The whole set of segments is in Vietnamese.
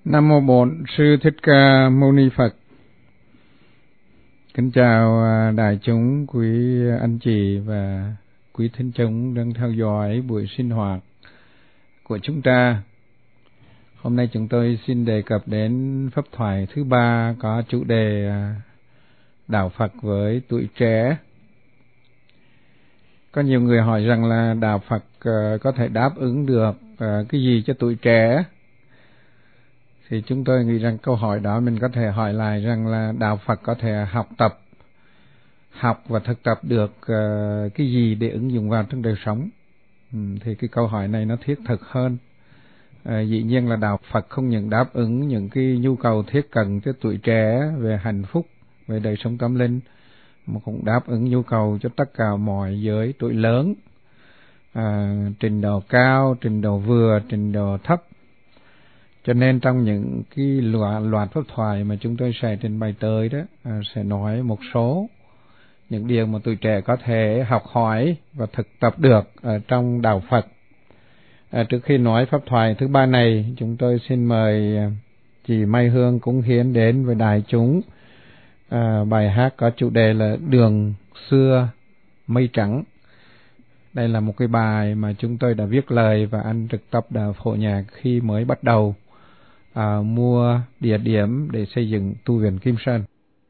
Nam mô Bổn Sư Thích Ca Mâu Ni Phật. Kính chào đại chúng, quý anh chị và quý thính chúng đang theo dõi buổi sinh hoạt của chúng ta. Hôm nay chúng tôi xin đề cập đến pháp thoại thứ 3 có chủ đề đạo Phật với tuổi trẻ. Có nhiều người hỏi rằng là đạo Phật có thể đáp ứng được cái gì cho tuổi trẻ? Thì chúng tôi nghĩ rằng câu hỏi đó mình có thể hỏi lại rằng là đạo Phật có thể học và thực tập được cái gì để ứng dụng vào trong đời sống. Thì cái câu hỏi này nó thiết thực hơn. Dĩ nhiên là đạo Phật không những đáp ứng những cái nhu cầu thiết cần cho tuổi trẻ về hạnh phúc, về đời sống tâm linh, mà cũng đáp ứng nhu cầu cho tất cả mọi giới tuổi lớn, trình độ cao, trình độ vừa, trình độ thấp. Cho nên trong những cái loạt pháp thoại mà chúng tôi sẽ trình bày tới đó, sẽ nói một số những điều mà tuổi trẻ có thể học hỏi và thực tập được ở trong đạo Phật. Trước khi nói pháp thoại thứ 3 này, chúng tôi xin mời chị Mai Hương cúng hiến đến với đại chúng bài hát có chủ đề là Đường Xưa Mây Trắng. Đây là một cái bài mà chúng tôi đã viết lời và anh trực tập đã phổ nhạc khi mới bắt đầu mua địa điểm để xây dựng tu viện Kim Sơn.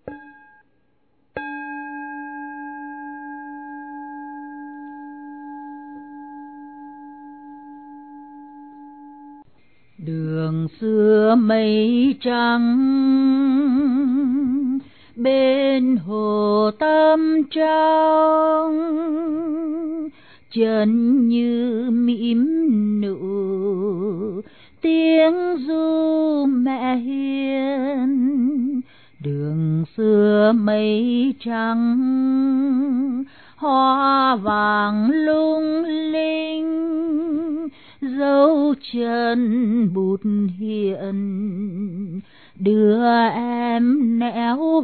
Đường xưa mây trắng bên hồ Tâm trong, chân như mỉm nụ tiếng ru mẹ hiền. Đường xưa mây trắng hoa vàng lung linh, dấu chân bút hiện đưa em nẻo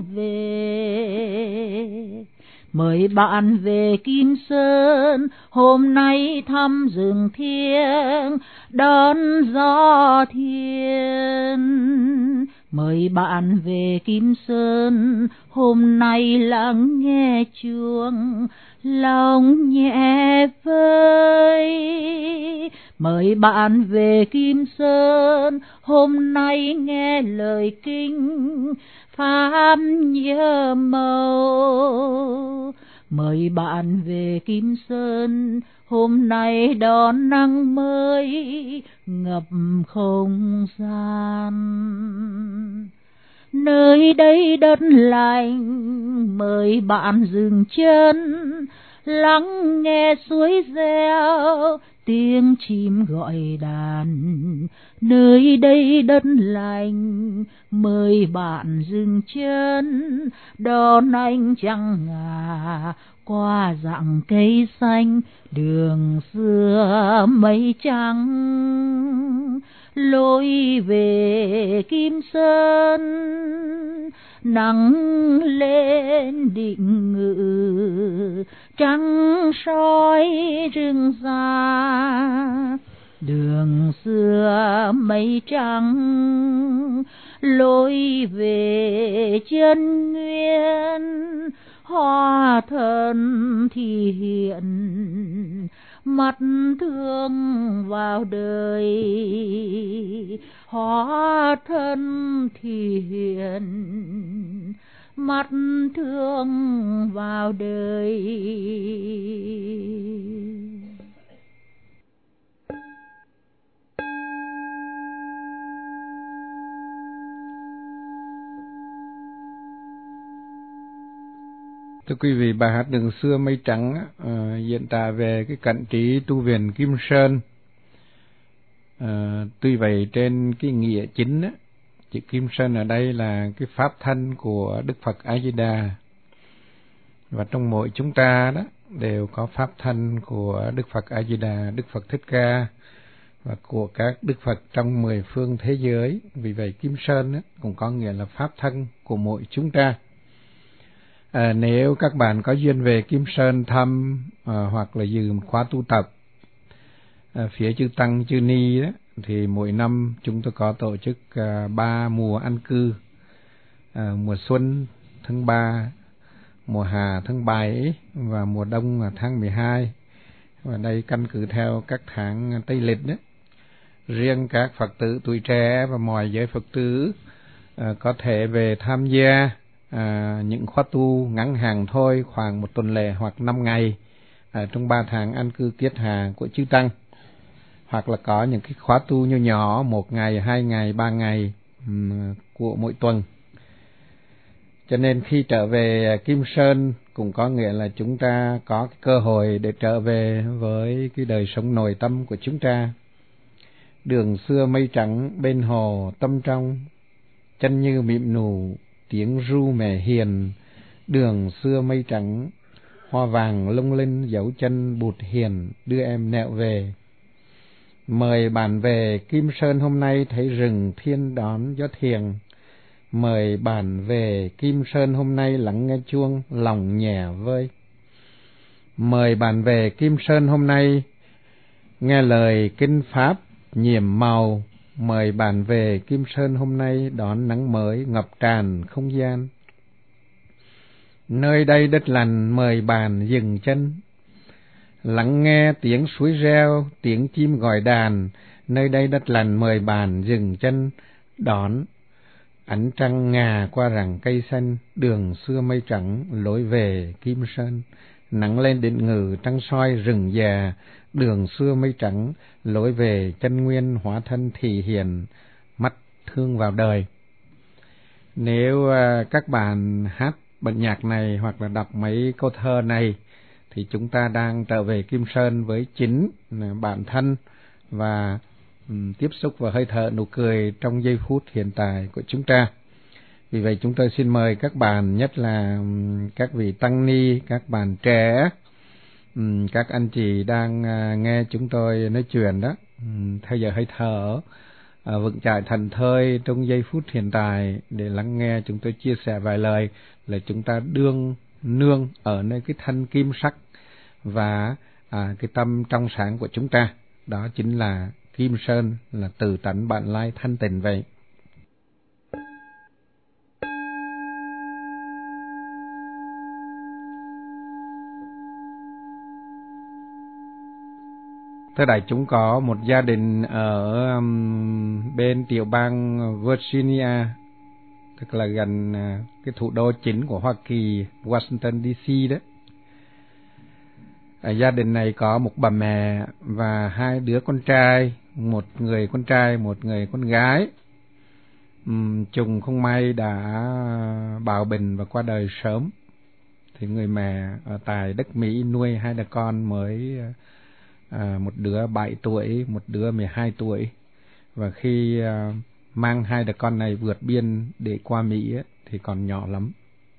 về. Mời bạn về Kim Sơn, hôm nay thăm rừng thiêng đón gió thiên. Mời bạn về Kim Sơn, hôm nay lắng nghe chuông lòng nhẹ vơi. Mời bạn về Kim Sơn, hôm nay nghe lời kinh pháp nhớ màu. Mời bạn về Kim Sơn, hôm nay đón nắng mới ngập không gian. Nơi đây đất lành, mời bạn dừng chân lắng nghe suối reo tiếng chim gọi đàn. Nơi đây đất lành, mời bạn dừng chân đón ánh trăng ngà qua rặng cây xanh. Đường xưa mây trắng lối về Kim Sơn, nắng lên định ngự trắng soi rừng già. Đường xưa mây trắng lối về chân nguyên, hóa thân thì hiện mắt thương vào đời. Hóa thân thì hiện mắt thương vào đời. Thưa quý vị, bài hát Đường Xưa Mây Trắng diễn tả về cái cảnh trí tu viện Kim Sơn. Tuy vậy trên cái nghĩa chính á, chữ Kim Sơn ở đây là cái pháp thân của Đức Phật A Di Đà, và trong mỗi chúng ta đó đều có pháp thân của Đức Phật A Di Đà, Đức Phật Thích Ca và của các Đức Phật trong 10 phương thế giới. Vì vậy Kim Sơn á, cũng có nghĩa là pháp thân của mỗi chúng ta. Nếu các bạn có duyên về Kim Sơn thăm hoặc là dự một khóa tu tập phía chư Tăng chư Ni đó, thì mỗi năm chúng tôi có tổ chức 3 mùa an cư. Mùa xuân tháng 3, mùa hạ tháng 7 và mùa đông là tháng 12. Và đây căn cứ theo các tháng Tây lịch đấy. Riêng các Phật tử tuổi trẻ và mọi giới Phật tử có thể về tham gia những khóa tu ngắn hạn thôi, khoảng 1 tuần lễ hoặc 5 ngày trong 3 tháng an cư kiết hạ của chư Tăng, hoặc là có những cái khóa tu nhỏ nhỏ 1 ngày, 2 ngày, 3 ngày của mỗi tuần. Cho nên khi trở về Kim Sơn cũng có nghĩa là chúng ta có cái cơ hội để trở về với cái đời sống nội tâm của chúng ta. Đường xưa mây trắng bên hồ tâm trong, chân như mịn nụ tiếng ru mẹ hiền. Đường xưa mây trắng, hoa vàng lung linh dấu chân bụt hiền, đưa em nẹo về. Mời bạn về Kim Sơn hôm nay, thấy rừng thiên đón gió thiền. Mời bạn về Kim Sơn hôm nay, lắng nghe chuông lòng nhẹ vơi. Mời bạn về Kim Sơn hôm nay, nghe lời kinh pháp nhiệm màu. Mời bạn về Kim Sơn hôm nay, đón nắng mới ngập tràn không gian. Nơi đây đất lành, mời bạn dừng chân, lắng nghe tiếng suối reo, tiếng chim gọi đàn. Nơi đây đất lành, mời bạn dừng chân, đón ánh trăng ngà qua rặng cây xanh. Đường xưa mây trắng, lối về Kim Sơn, nắng lên đỉnh ngự trăng soi rừng già. Đường xưa mây trắng, lối về chân nguyên hóa thân thị hiền, mắt thương vào đời. Nếu các bạn hát bản nhạc này hoặc là đọc mấy câu thơ này thì chúng ta đang trở về Kim Sơn với chính bản thân và tiếp xúc và hơi thở nụ cười trong giây phút hiện tại của chúng ta. Vì vậy chúng tôi xin mời các bạn, nhất là các vị tăng ni, các bạn trẻ, các anh chị đang nghe chúng tôi nói chuyện đó, theo giờ hơi thở, vững chãi thành thơi trong giây phút hiện tại để lắng nghe chúng tôi chia sẻ vài lời, là chúng ta đương nương ở nơi cái thanh kim sắc và cái tâm trong sáng của chúng ta. Đó chính là Kim Sơn, là từ tánh bản lai thanh tịnh vậy. Thưa đại chúng, có một gia đình ở bên tiểu bang Virginia, tức là gần cái thủ đô chính của Hoa Kỳ, Washington DC đó. Gia đình này có một bà mẹ và 2 đứa con trai, một người con trai, một người con gái. Chồng không may đã bạo bệnh và qua đời sớm. Thì người mẹ ở tại đất Mỹ nuôi 2 đứa con mới, một đứa 7 tuổi, một đứa 12 tuổi. Và khi mang 2 đứa con này vượt biên để qua Mỹ thì còn nhỏ lắm.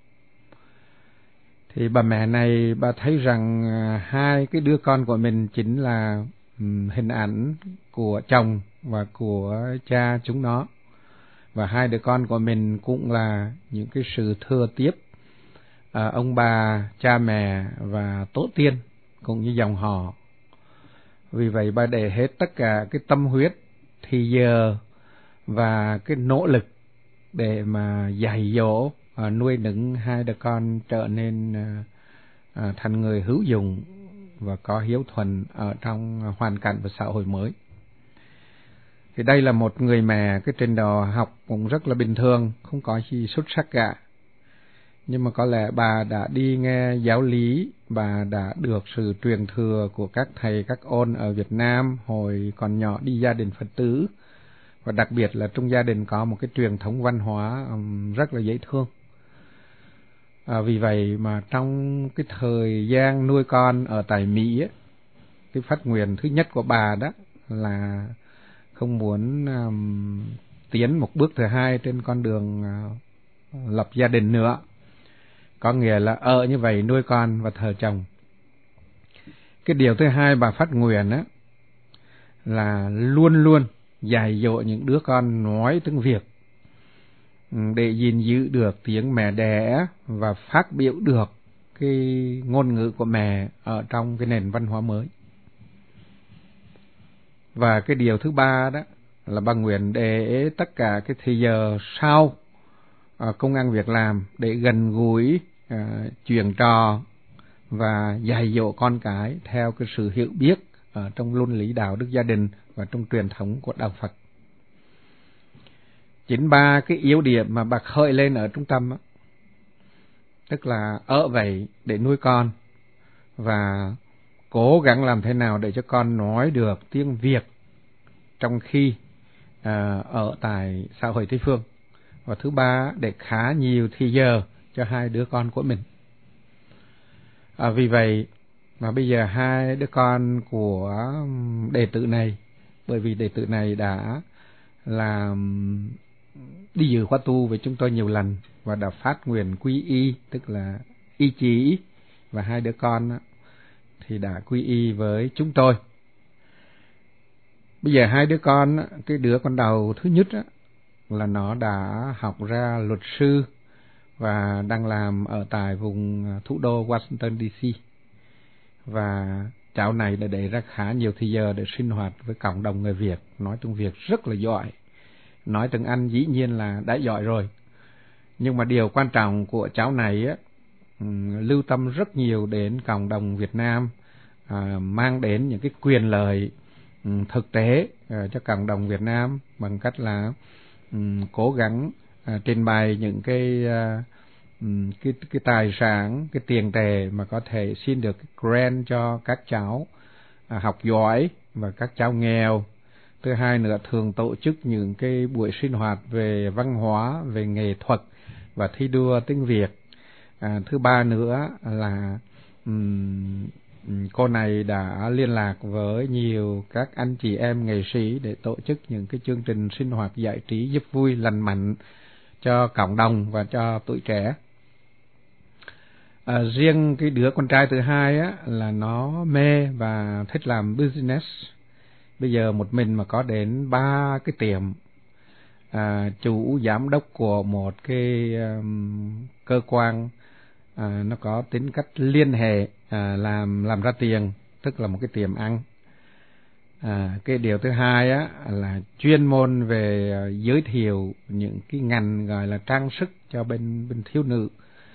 Thì bà mẹ này, bà thấy rằng 2 cái đứa con của mình chính là hình ảnh của chồng và của cha chúng nó. Và 2 đứa con của mình cũng là những cái sự thừa tiếp ông bà, cha mẹ và tổ tiên cũng như dòng họ. Vì vậy bà để hết tất cả cái tâm huyết, thì giờ và cái nỗ lực để mà dạy dỗ, nuôi nấng 2 đứa con trở nên thành người hữu dụng và có hiếu thuận ở trong hoàn cảnh và xã hội mới. Thì đây là một người mẹ, cái trình độ học cũng rất là bình thường, không có gì xuất sắc cả. Nhưng mà có lẽ bà đã đi nghe giáo lý, bà đã được sự truyền thừa của các thầy, các ôn ở Việt Nam hồi còn nhỏ đi gia đình Phật tử. Và đặc biệt là trong gia đình có một cái truyền thống văn hóa rất là dễ thương. Vì vậy mà trong cái thời gian nuôi con ở tại Mỹ ấy, cái phát nguyện thứ nhất của bà đó là không muốn tiến một bước thứ hai trên con đường lập gia đình nữa. Có nghĩa là ở như vậy nuôi con và thờ chồng. Cái điều thứ hai bà phát nguyện á là luôn luôn dạy dỗ những đứa con nói tiếng Việt để gìn giữ được tiếng mẹ đẻ và phát biểu được cái ngôn ngữ của mẹ ở trong cái nền văn hóa mới. Và cái điều thứ ba đó là bà nguyện để tất cả cái thời giờ sau công ăn việc làm để gần gũi, chuyện trò và dạy dỗ con cái theo cái sự hiểu biết trong luân lý đạo đức gia đình và trong truyền thống của đạo Phật. Chính ba cái yếu điểm mà bà khơi lên ở trung tâm đó, tức là ở vậy để nuôi con và cố gắng làm thế nào để cho con nói được tiếng Việt trong khi ở tại xã hội Tây Phương. Và thứ ba, để khá nhiều thời giờ cho hai đứa con của mình. Vì vậy mà bây giờ hai đứa con của đệ tử này, bởi vì đệ tử này đã làm đi dự khóa tu với chúng tôi nhiều lần và đã phát nguyện quy y, tức là y chỉ, và hai đứa con thì đã quy y với chúng tôi. Bây giờ hai đứa con, cái đứa con đầu thứ nhất là nó đã học ra luật sư và đang làm ở tại vùng thủ đô Washington DC. Và cháu này đã để ra khá nhiều thời giờ để sinh hoạt với cộng đồng người Việt, nói tiếng Việt rất là giỏi. Nói tiếng Anh dĩ nhiên là đã giỏi rồi. Nhưng mà điều quan trọng của cháu này lưu tâm rất nhiều đến cộng đồng Việt Nam, mang đến những cái quyền lợi thực tế cho cộng đồng Việt Nam bằng cách là cố gắng trình bày những cái tài sản, cái tiền tệ mà có thể xin được cái grant cho các cháu học giỏi và các cháu nghèo. Thứ hai nữa, thường tổ chức những cái buổi sinh hoạt về văn hóa, về nghệ thuật và thi đua tiếng Việt. Thứ ba nữa là cô này đã liên lạc với nhiều các anh chị em nghệ sĩ để tổ chức những cái chương trình sinh hoạt giải trí giúp vui lành mạnh cho cộng đồng và cho tuổi trẻ. Riêng cái đứa con trai thứ hai là nó mê và thích làm business. Bây giờ một mình mà có đến 3 cái tiệm, chủ giám đốc của một cái cơ quan nó có tính cách liên hệ làm ra tiền, tức là một cái tiệm ăn. Cái điều thứ hai là chuyên môn về giới thiệu những cái ngành gọi là trang sức cho bên thiếu nữ,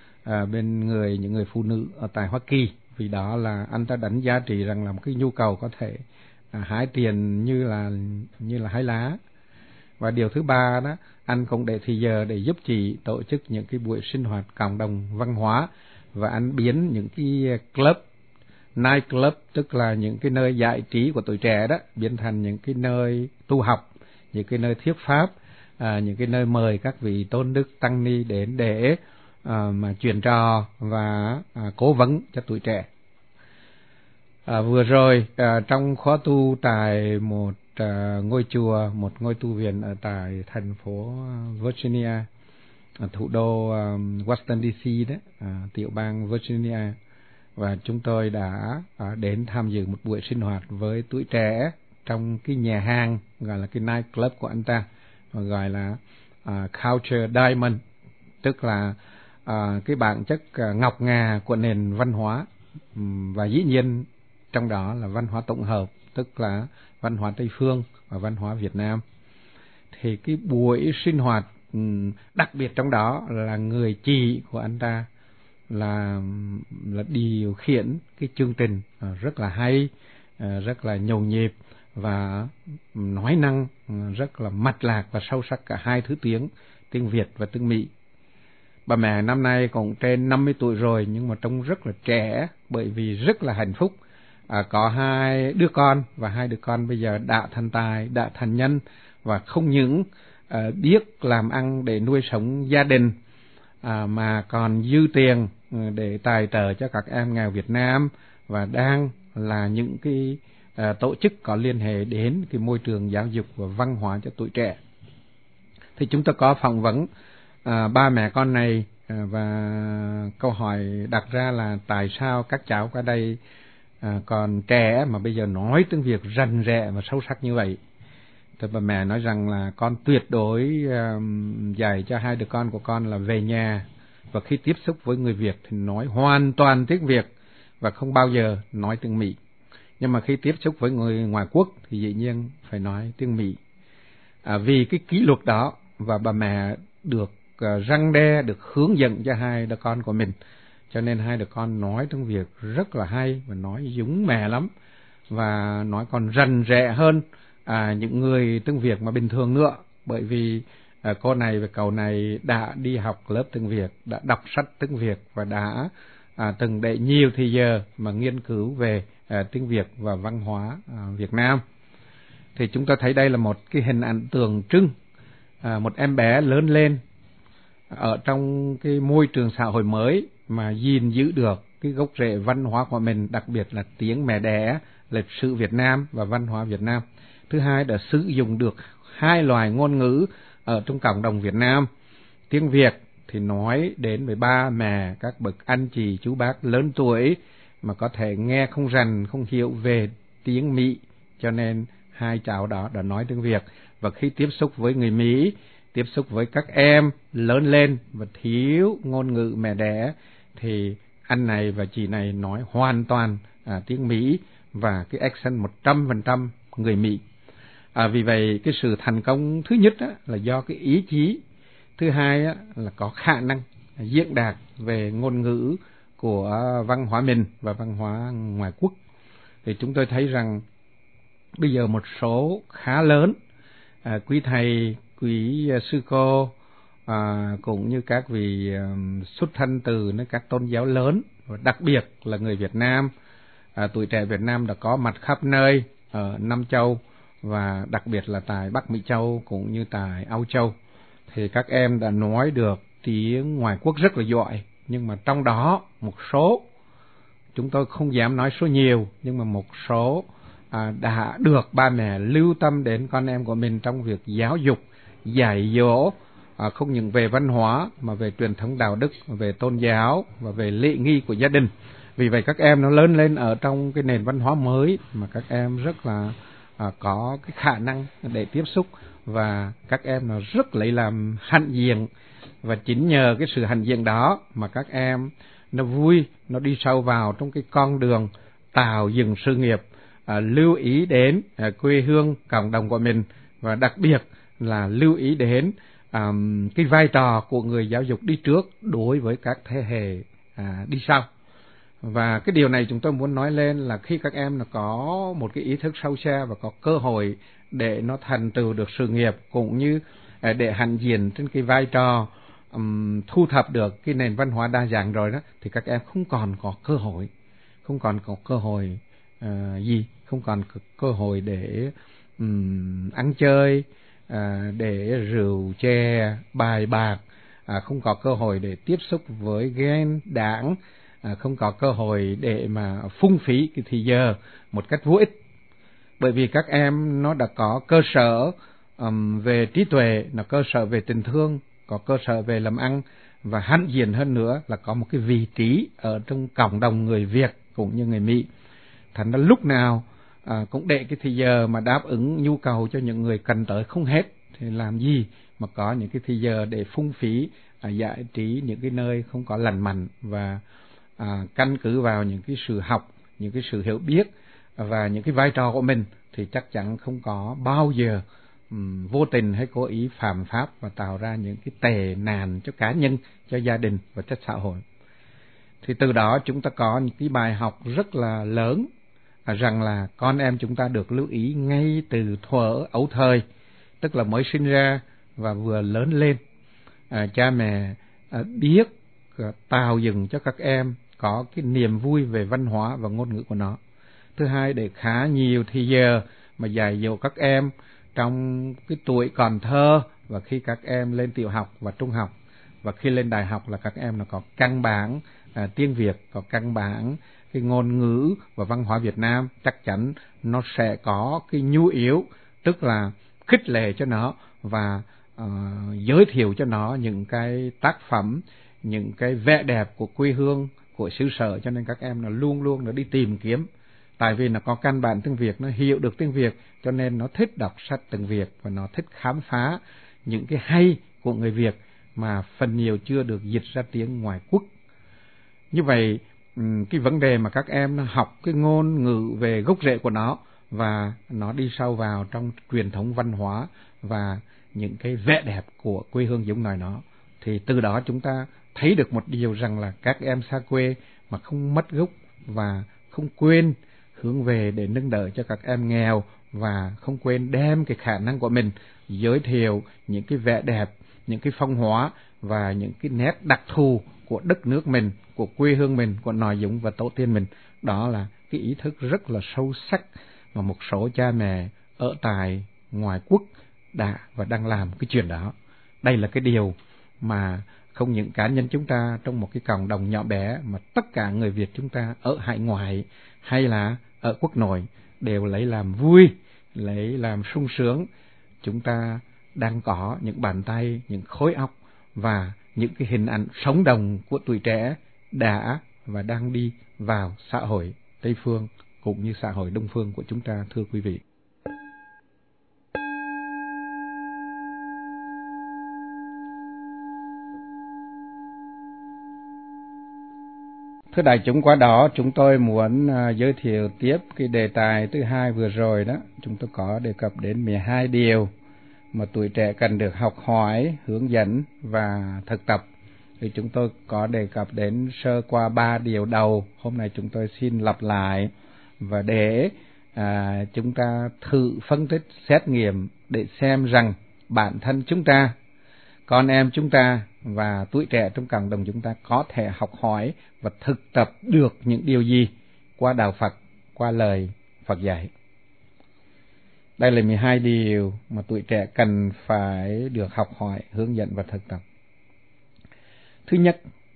những người phụ nữ ở tại Hoa Kỳ, vì đó là anh ta đánh giá trị rằng là một cái nhu cầu có thể hái tiền như là hái lá. Và điều thứ ba đó, anh cũng để thời giờ để giúp chị tổ chức những cái buổi sinh hoạt cộng đồng văn hóa, và anh biến những cái club, night club, tức là những cái nơi giải trí của tuổi trẻ đó, biến thành những cái nơi tu học, những cái nơi thuyết pháp, những cái nơi mời các vị tôn đức tăng ni đến để mà truyền trò và cố vấn cho tuổi trẻ. Vừa rồi trong khóa tu tại một ngôi chùa, một ngôi tu viện ở tại thành phố Virginia, thủ đô Washington DC đó, tiểu bang Virginia, và chúng tôi đã đến tham dự một buổi sinh hoạt với tuổi trẻ trong cái nhà hàng gọi là cái night club của anh ta, gọi là Culture Diamond, tức là cái bản chất ngọc ngà của nền văn hóa, và dĩ nhiên trong đó là văn hóa tổng hợp, tức là văn hóa Tây Phương và văn hóa Việt Nam. Thì cái buổi sinh hoạt đặc biệt trong đó là người chị của anh ta là điều khiển cái chương trình rất là hay, rất là nhộn nhịp và nói năng rất là mạch lạc và sâu sắc cả hai thứ tiếng Việt và tiếng Mỹ. Bà mẹ năm nay cũng trên 50 tuổi rồi nhưng mà trông rất là trẻ, bởi vì rất là hạnh phúc. Có 2 đứa con và 2 đứa con bây giờ đã thành tài, đã thành nhân, và không những biết làm ăn để nuôi sống gia đình mà còn dư tiền để tài trợ cho các em nghèo Việt Nam, và đang là những cái tổ chức có liên hệ đến cái môi trường giáo dục và văn hóa cho tuổi trẻ. Thì chúng ta có phỏng vấn ba mẹ con này, và câu hỏi đặt ra là tại sao các cháu ở đây còn trẻ mà bây giờ nói tiếng Việt rành rẽ và sâu sắc như vậy. Thì bà mẹ nói rằng là con tuyệt đối dạy cho 2 đứa con của con là về nhà và khi tiếp xúc với người Việt thì nói hoàn toàn tiếng Việt và không bao giờ nói tiếng Mỹ. Nhưng mà khi tiếp xúc với người ngoại quốc thì dĩ nhiên phải nói tiếng Mỹ. Vì cái kỷ luật đó, và bà mẹ được răn đe, được hướng dẫn cho hai đứa con của mình, cho nên hai đứa con nói tiếng Việt rất là hay và nói giống mẹ lắm, và nói còn rành rẽ hơn những người tiếng Việt mà bình thường nữa. Bởi vì cô này và cậu này đã đi học lớp tiếng Việt, đã đọc sách tiếng Việt và đã từng để nhiều thời giờ mà nghiên cứu về tiếng Việt và văn hóa Việt Nam. Thì chúng ta thấy đây là một cái hình ảnh tượng trưng một em bé lớn lên ở trong cái môi trường xã hội mới mà gìn giữ được cái gốc rễ văn hóa của mình, đặc biệt là tiếng mẹ đẻ, lịch sử Việt Nam và văn hóa Việt Nam. Thứ hai là sử dụng được hai loài ngôn ngữ ở trong cộng đồng Việt Nam. Tiếng Việt thì nói đến với ba mẹ, các bậc anh chị chú bác lớn tuổi mà có thể nghe không rành, không hiểu về tiếng Mỹ, cho nên hai cháu đó đã nói tiếng Việt. Và khi tiếp xúc với người Mỹ, tiếp xúc với các em lớn lên và thiếu ngôn ngữ mẹ đẻ, thì anh này và chị này nói hoàn toàn tiếng Mỹ và cái accent 100% người Mỹ. Vì vậy cái sự thành công thứ nhất là do cái ý chí, thứ hai là có khả năng diễn đạt về ngôn ngữ của văn hóa mình và văn hóa ngoại quốc. Thì chúng tôi thấy rằng bây giờ một số khá lớn, quý thầy, quý sư cô, cũng như các vị xuất thân từ các tôn giáo lớn, và đặc biệt là người Việt Nam, tuổi trẻ Việt Nam đã có mặt khắp nơi ở Nam Châu, và đặc biệt là tại Bắc Mỹ Châu cũng như tại Âu Châu. Thì các em đã nói được tiếng ngoại quốc rất là giỏi, nhưng mà trong đó một số, chúng tôi không dám nói số nhiều, nhưng mà một số đã được ba mẹ lưu tâm đến con em của mình trong việc giáo dục, dạy dỗ, không những về văn hóa mà về truyền thống đạo đức, về tôn giáo và về lễ nghi của gia đình. Vì vậy các em nó lớn lên ở trong cái nền văn hóa mới mà các em rất là có cái khả năng để tiếp xúc, và các em nó rất lấy làm hãnh diện. Và chính nhờ cái sự hãnh diện đó mà các em nó vui, nó đi sâu vào trong cái con đường tạo dựng sự nghiệp, lưu ý đến quê hương cộng đồng của mình, và đặc biệt là lưu ý đến cái vai trò của người giáo dục đi trước đối với các thế hệ đi sau. Và cái điều này chúng tôi muốn nói lên là khi các em nó có một cái ý thức sâu xa và có cơ hội để nó thành tựu được sự nghiệp, cũng như để hãnh diện trên cái vai trò thu thập được cái nền văn hóa đa dạng rồi đó, thì các em không còn có cơ hội, không còn có cơ hội không còn có cơ hội để ăn chơi, để rượu chè bài bạc, không có cơ hội để tiếp xúc với ghen đảng, không có cơ hội để mà phung phí cái thời giờ một cách vô ích. Bởi vì các em nó đã có cơ sở về trí tuệ, nó cơ sở về tình thương, có cơ sở về làm ăn, và hãnh diện hơn nữa là có một cái vị trí ở trong cộng đồng người Việt cũng như người Mỹ. Thành ra lúc nào cũng để cái thời giờ mà đáp ứng nhu cầu cho những người cần tới không hết, thì làm gì mà có những cái thời giờ để phung phí giải trí những cái nơi không có lành mạnh, và căn cứ vào những cái sự học, những cái sự hiểu biết và những cái vai trò của mình, thì chắc chắn không có bao giờ vô tình hay cố ý phạm pháp và tạo ra những cái tệ nạn cho cá nhân, cho gia đình và cho xã hội. Thì từ đó chúng ta có những cái bài học rất là lớn, rằng là con em chúng ta được lưu ý ngay từ thuở ấu thời, tức là mới sinh ra và vừa lớn lên. Cha mẹ biết tạo dựng cho các em có cái niềm vui về văn hóa và ngôn ngữ của nó. Thứ hai, để khá nhiều thời giờ mà dạy dỗ các em trong cái tuổi còn thơ, và khi các em lên tiểu học và trung học, và khi lên đại học là các em nó có căn bản tiếng Việt, có căn bản cái ngôn ngữ và văn hóa Việt Nam, chắc chắn nó sẽ có cái nhu yếu, tức là khích lệ cho nó và giới thiệu cho nó những cái tác phẩm, những cái vẻ đẹp của quê hương, của xứ sở, cho nên các em nó luôn luôn nó đi tìm kiếm. Tại vì nó có căn bản tiếng Việt, nó hiểu được tiếng Việt, cho nên nó thích đọc sách tiếng Việt và nó thích khám phá những cái hay của người Việt mà phần nhiều chưa được dịch ra tiếng ngoại quốc. Như vậy cái vấn đề mà các em nó học cái ngôn ngữ về gốc rễ của nó, và nó đi sâu vào trong truyền thống văn hóa và những cái vẻ đẹp của quê hương giống nòi nó. Thì từ đó chúng ta thấy được một điều rằng là các em xa quê mà không mất gốc và không quên hướng về để nâng đỡ cho các em nghèo, và không quên đem cái khả năng của mình giới thiệu những cái vẻ đẹp, những cái phong hóa và những cái nét đặc thù của đất nước mình, của quê hương mình, của nòi giống và tổ tiên mình. Đó là cái ý thức rất là sâu sắc mà một số cha mẹ ở tại ngoài quốc đã và đang làm cái chuyện đó. Đây là cái điều mà không những cá nhân chúng ta trong một cái cộng đồng nhỏ bé, mà tất cả người Việt chúng ta ở hải ngoại hay là ở quốc nội đều lấy làm vui, lấy làm sung sướng. Chúng ta đang có những bàn tay, những khối óc và những cái hình ảnh sống động của tuổi trẻ đã và đang đi vào xã hội Tây phương cũng như xã hội Đông phương của chúng ta, thưa quý vị. Thưa đại chúng, qua đó chúng tôi muốn giới thiệu tiếp cái đề tài thứ hai vừa rồi đó. Chúng tôi có đề cập đến 12 điều mà tuổi trẻ cần được học hỏi, hướng dẫn và thực tập. Thì chúng tôi có đề cập đến sơ qua 3 điều đầu. Hôm nay chúng tôi xin lặp lại và để chúng ta thử phân tích, xét nghiệm để xem rằng bản thân chúng ta, con em chúng ta và tuổi trẻ trong cộng đồng chúng ta có thể học hỏi và thực tập được những điều gì qua đạo Phật, qua lời Phật dạy. Đây là 12 điều mà tuổi trẻ cần phải được học hỏi, hướng dẫn và thực tập. Thứ nhất,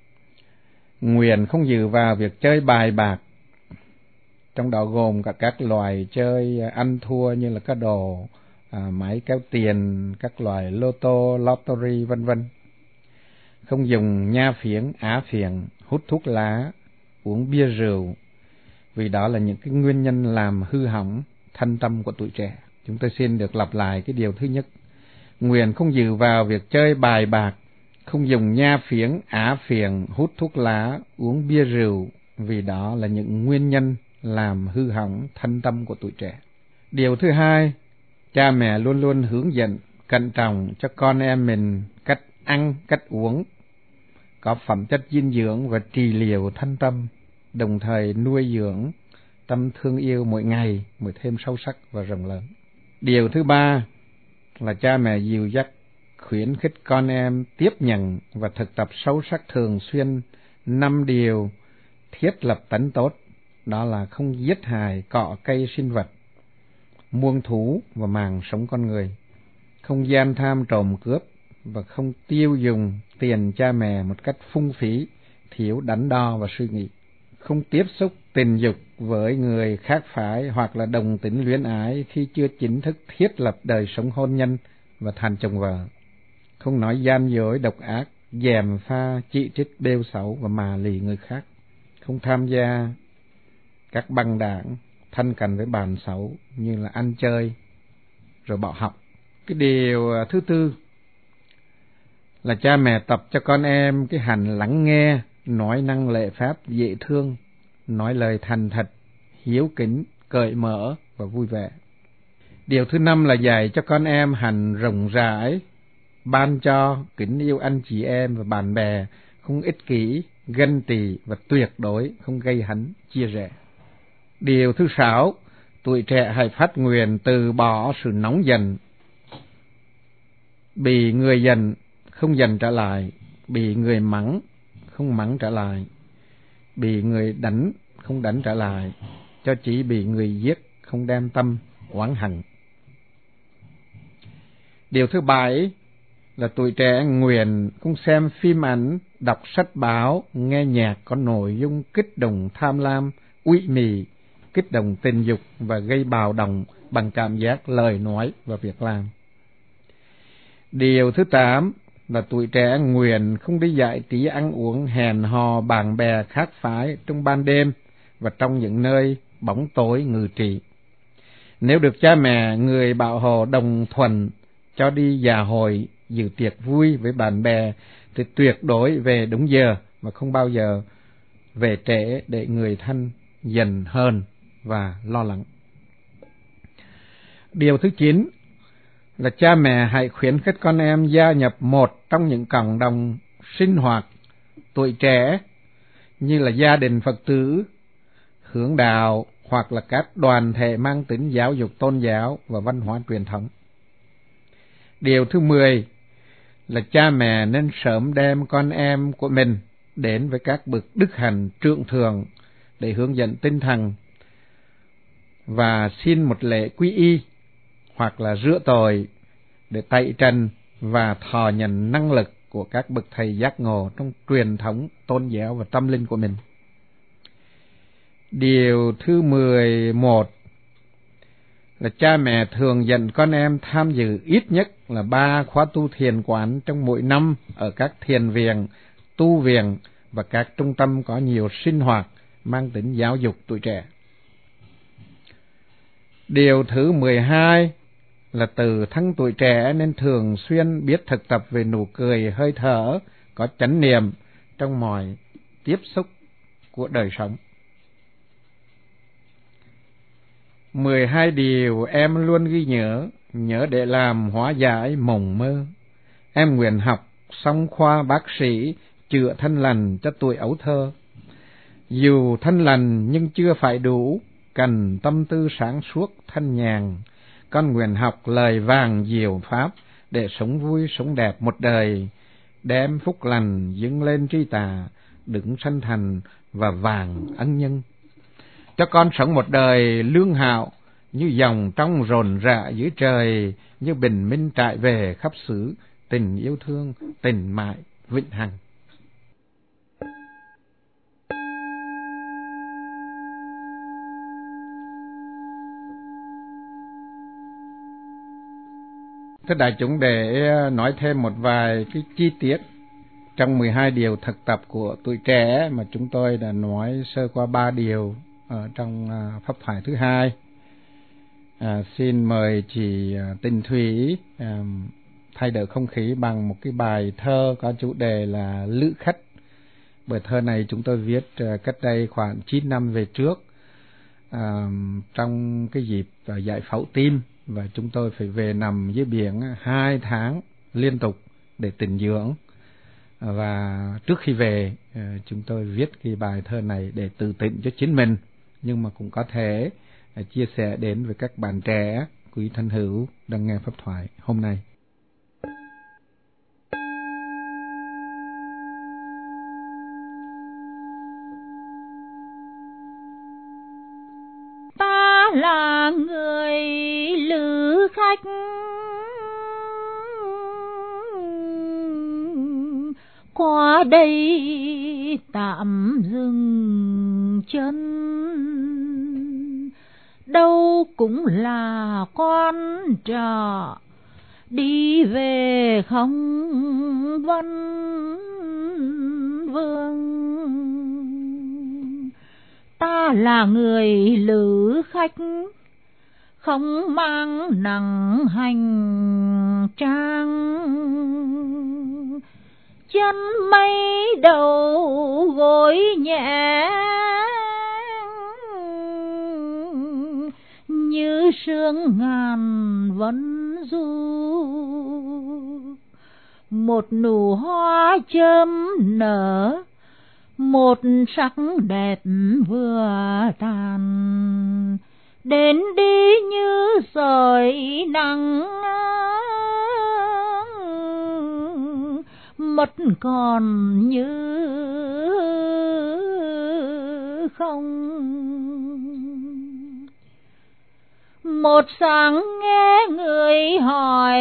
nguyện không dự vào việc chơi bài bạc, trong đó gồm cả các loại chơi ăn thua như là cá đồ, máy kéo tiền, các loại lô tô, lottery vân vân. Không dùng nha phiến, á phiện, hút thuốc lá, uống bia rượu, vì đó là những cái nguyên nhân làm hư hỏng thân tâm của tuổi trẻ. Chúng tôi xin được lặp lại cái điều thứ nhất. Nguyện không dự vào việc chơi bài bạc, không dùng nha phiến, á phiện, hút thuốc lá, uống bia rượu, vì đó là những nguyên nhân làm hư hỏng thân tâm của tuổi trẻ. Điều thứ hai, cha mẹ luôn luôn hướng dẫn, cẩn trọng cho con em mình cách ăn, cách uống, có phẩm chất dinh dưỡng và trị liệu thân tâm, đồng thời nuôi dưỡng tâm thương yêu mỗi ngày mới thêm sâu sắc và rộng lớn. Điều thứ ba là cha mẹ dìu dắt, khuyến khích con em tiếp nhận và thực tập sâu sắc thường xuyên 5 điều thiết lập tánh tốt, đó là không giết hại cỏ cây sinh vật, muôn thú và màng sống con người, không gian tham trộm cướp và không tiêu dùng tiền cha mẹ một cách phung phí, thiếu đắn đo và suy nghĩ, không tiếp xúc tình dục với người khác phái hoặc là đồng tính luyến ái khi chưa chính thức thiết lập đời sống hôn nhân và thành chồng vợ, không nói gian dối độc ác, gièm pha, chỉ trích bêu xấu và mà lì người khác, không tham gia các băng đảng thân cận với bạn xấu như là ăn chơi rồi bỏ học. Cái điều thứ tư là cha mẹ tập cho con em cái hành lắng nghe, nói năng lễ phép dễ thương, nói lời thành thật, hiếu kính, cởi mở và vui vẻ. Điều thứ năm là dạy cho con em hành rộng rãi, ban cho, kính yêu anh chị em và bạn bè, không ích kỷ, ganh tị và tuyệt đối không gây hấn, chia rẽ. Điều thứ sáu, tuổi trẻ hãy phát nguyện từ bỏ sự nóng giận, bị người giận không giận trở lại, bị người mắng không mắng trở lại, bị người đánh không đánh trở lại, cho chỉ bị người giết không đem tâm oán hận. Điều thứ bảy là tuổi trẻ nguyện không xem phim ảnh, đọc sách báo, nghe nhạc có nội dung kích động tham lam, ủy mị, kích động tình dục và gây bạo động bằng cảm giác, lời nói và việc làm. Điều thứ 8 là tuổi trẻ nguyện không đi giải trí ăn uống hẹn hò bạn bè khác phái trong ban đêm và trong những nơi bóng tối ngự trị. Nếu được cha mẹ người bảo hộ đồng thuận cho đi dạ hội, dự tiệc vui với bạn bè thì tuyệt đối về đúng giờ mà không bao giờ về trễ để người thân giận hờn và lo lắng. Điều thứ 9 là cha mẹ hãy khuyến khích con em gia nhập một trong những cộng đồng sinh hoạt tuổi trẻ như là gia đình Phật tử, hướng đạo hoặc là các đoàn thể mang tính giáo dục tôn giáo và văn hóa truyền thống. Điều thứ 10 là cha mẹ nên sớm đem con em của mình đến với các bậc đức hạnh trưởng thượng để hướng dẫn tinh thần và xin một lễ quy y hoặc là rửa tội để tẩy trần và thọ nhận năng lực của các bậc thầy giác ngộ trong truyền thống tôn giáo và tâm linh của mình. Điều thứ 11 là cha mẹ thường dẫn con em tham dự ít nhất là 3 khóa tu thiền quán trong mỗi năm ở các thiền viện, tu viện và các trung tâm có nhiều sinh hoạt mang tính giáo dục tuổi trẻ. Điều thứ 12 là từ thân tuổi trẻ nên thường xuyên biết thực tập về nụ cười, hơi thở, có chánh niệm trong mọi tiếp xúc của đời sống. 12 điều em luôn ghi nhớ để làm hóa giải mộng mơ. Em nguyện học xong khoa bác sĩ, chữa thân lành cho tuổi ấu thơ. Dù thân lành nhưng chưa phải đủ, cần tâm tư sáng suốt thanh nhàn. Con nguyện học lời vàng diệu pháp để sống vui sống đẹp một đời, đem phúc lành dâng lên tri tà, đứng sanh thành và vàng ân nhân. Cho con sống một đời lương hạo, như dòng trong rộn rã dưới trời, như bình minh trải về khắp xứ, tình yêu thương, tình mại vĩnh hằng. Thưa đại chúng, để nói thêm một vài cái chi tiết trong 12 điều thực tập của tuổi trẻ mà chúng tôi đã nói sơ qua 3 điều ở trong pháp thoại thứ 2. Xin mời chị Tình Thủy thay đổi không khí bằng một cái bài thơ có chủ đề là Lữ Khách. Bài thơ này chúng tôi viết cách đây khoảng 9 năm về trước, trong cái dịp giải phẫu tim, và chúng tôi phải về nằm dưới biển 2 tháng liên tục để tĩnh dưỡng. Và trước khi về, chúng tôi viết cái bài thơ này để tự tịnh cho chính mình, nhưng mà cũng có thể chia sẻ đến với các bạn trẻ, quý thân hữu đang nghe pháp thoại hôm nay. Ta là người lữ khách, qua đây tạm dừng chân, đâu cũng là quán trọ, đi về không vân vương. Ta là người lữ khách, không mang nặng hành trang, chân mây đầu gối nhẹ, như sương ngàn vân du. Một nụ hoa chớm nở, một sắc đẹp vừa tàn, đến đi như sợi nắng, mất còn như không. Một sáng nghe người hỏi,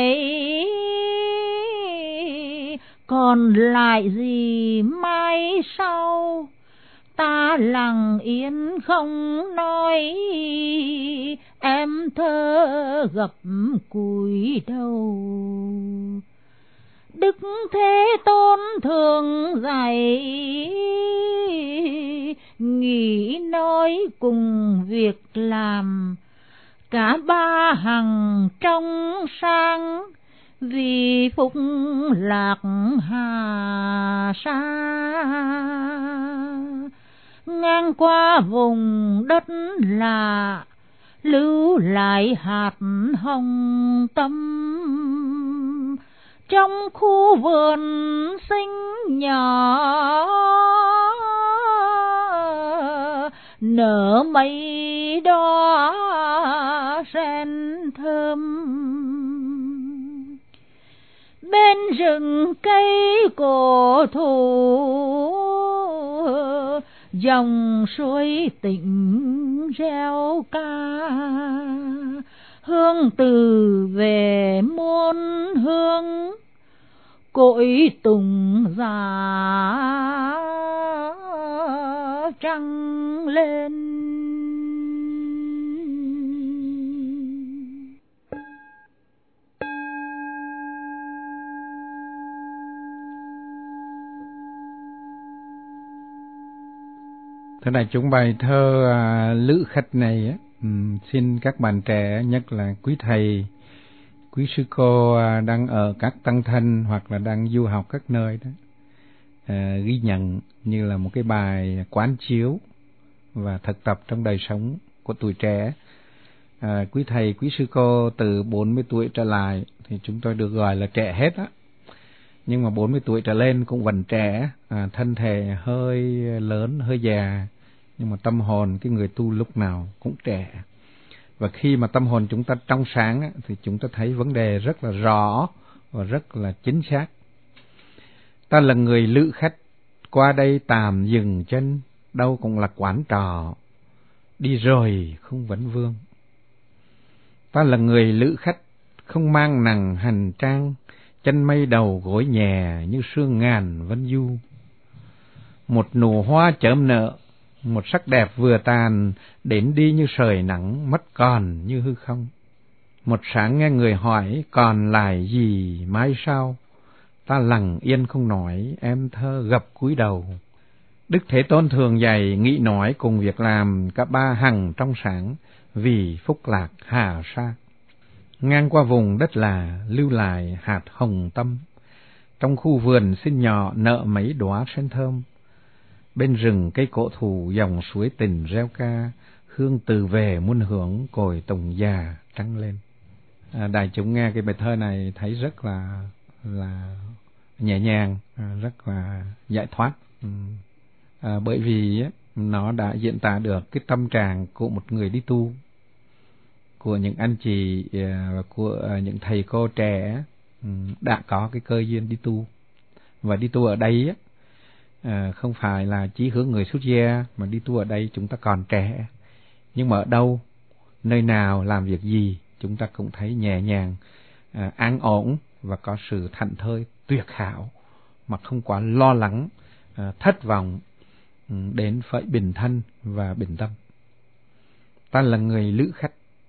còn lại gì mai sau? Ta lặng yên không nói, em thơ gập cúi đầu. Đức Thế Tôn thường dạy, nghĩ nói cùng việc làm, cả ba hằng trong sáng, vì phúc lạc hà sa. ngang qua vùng đất lạ, lưu lại hạt hồng tâm. Trong khu vườn xinh nhỏ nở mấy đóa sen thơm. Bên rừng cây cổ thụ, dòng suối tĩnh reo ca, hương từ về muôn hương, cội tùng già trăng lên. Thế này chúng bài thơ Lữ Khách này á, xin các bạn trẻ, nhất là quý thầy, quý sư cô đang ở các tăng thân hoặc là đang du học các nơi đó, ghi nhận như là một cái bài quán chiếu và thực tập trong đời sống của tuổi trẻ. Quý thầy, quý sư cô từ 40 tuổi trở lại thì chúng tôi được gọi là trẻ hết á. Nhưng mà 40 tuổi trở lên cũng vẫn trẻ, thân thể hơi lớn, hơi già, nhưng mà tâm hồn cái người tu lúc nào cũng trẻ. Và khi mà tâm hồn chúng ta trong sáng á, thì chúng ta thấy vấn đề rất là rõ và rất là chính xác. Ta là người lữ khách, qua đây tạm dừng chân, đâu cũng là quán trọ, đi rồi không vấn vương. Ta là người lữ khách, không mang nặng hành trang, chân mây đầu gối nhẹ như sương ngàn vân du. Một nụ hoa chớm nở, một sắc đẹp vừa tàn, đến đi như sợi nắng, mất còn như hư không. Một sáng nghe người hỏi, còn lại gì mai sau? Ta lặng yên không nói, em thơ gập cúi đầu. Đức Thế Tôn thường dạy nghĩ nói cùng việc làm, cả ba hằng trong sáng, vì phúc lạc hà sa. Ngang qua vùng đất là, lưu lại hạt hồng tâm. Trong khu vườn xinh nhỏ nở mấy đóa sen thơm. Bên rừng cây cổ thụ, dòng suối tình reo ca, hương từ về muôn hưởng, cội tùng già trắng lên. Đại chúng nghe cái bài thơ này thấy rất là nhẹ nhàng, rất là giải thoát. Bởi vì nó đã diễn tả được cái tâm trạng của một người đi tu, của những anh chị và của những thầy cô trẻ đã có cái cơ duyên đi tu. Và đi tu ở đây không phải là chí hướng người xuất gia, mà đi tu ở đây chúng ta còn trẻ. Nhưng mà ở đâu, nơi nào, làm việc gì, chúng ta cũng thấy nhẹ nhàng, an ổn và có sự thảnh thơi tuyệt hảo, mà không quá lo lắng, thất vọng, đến phải bình thân và bình tâm. Ta là người lữ khách.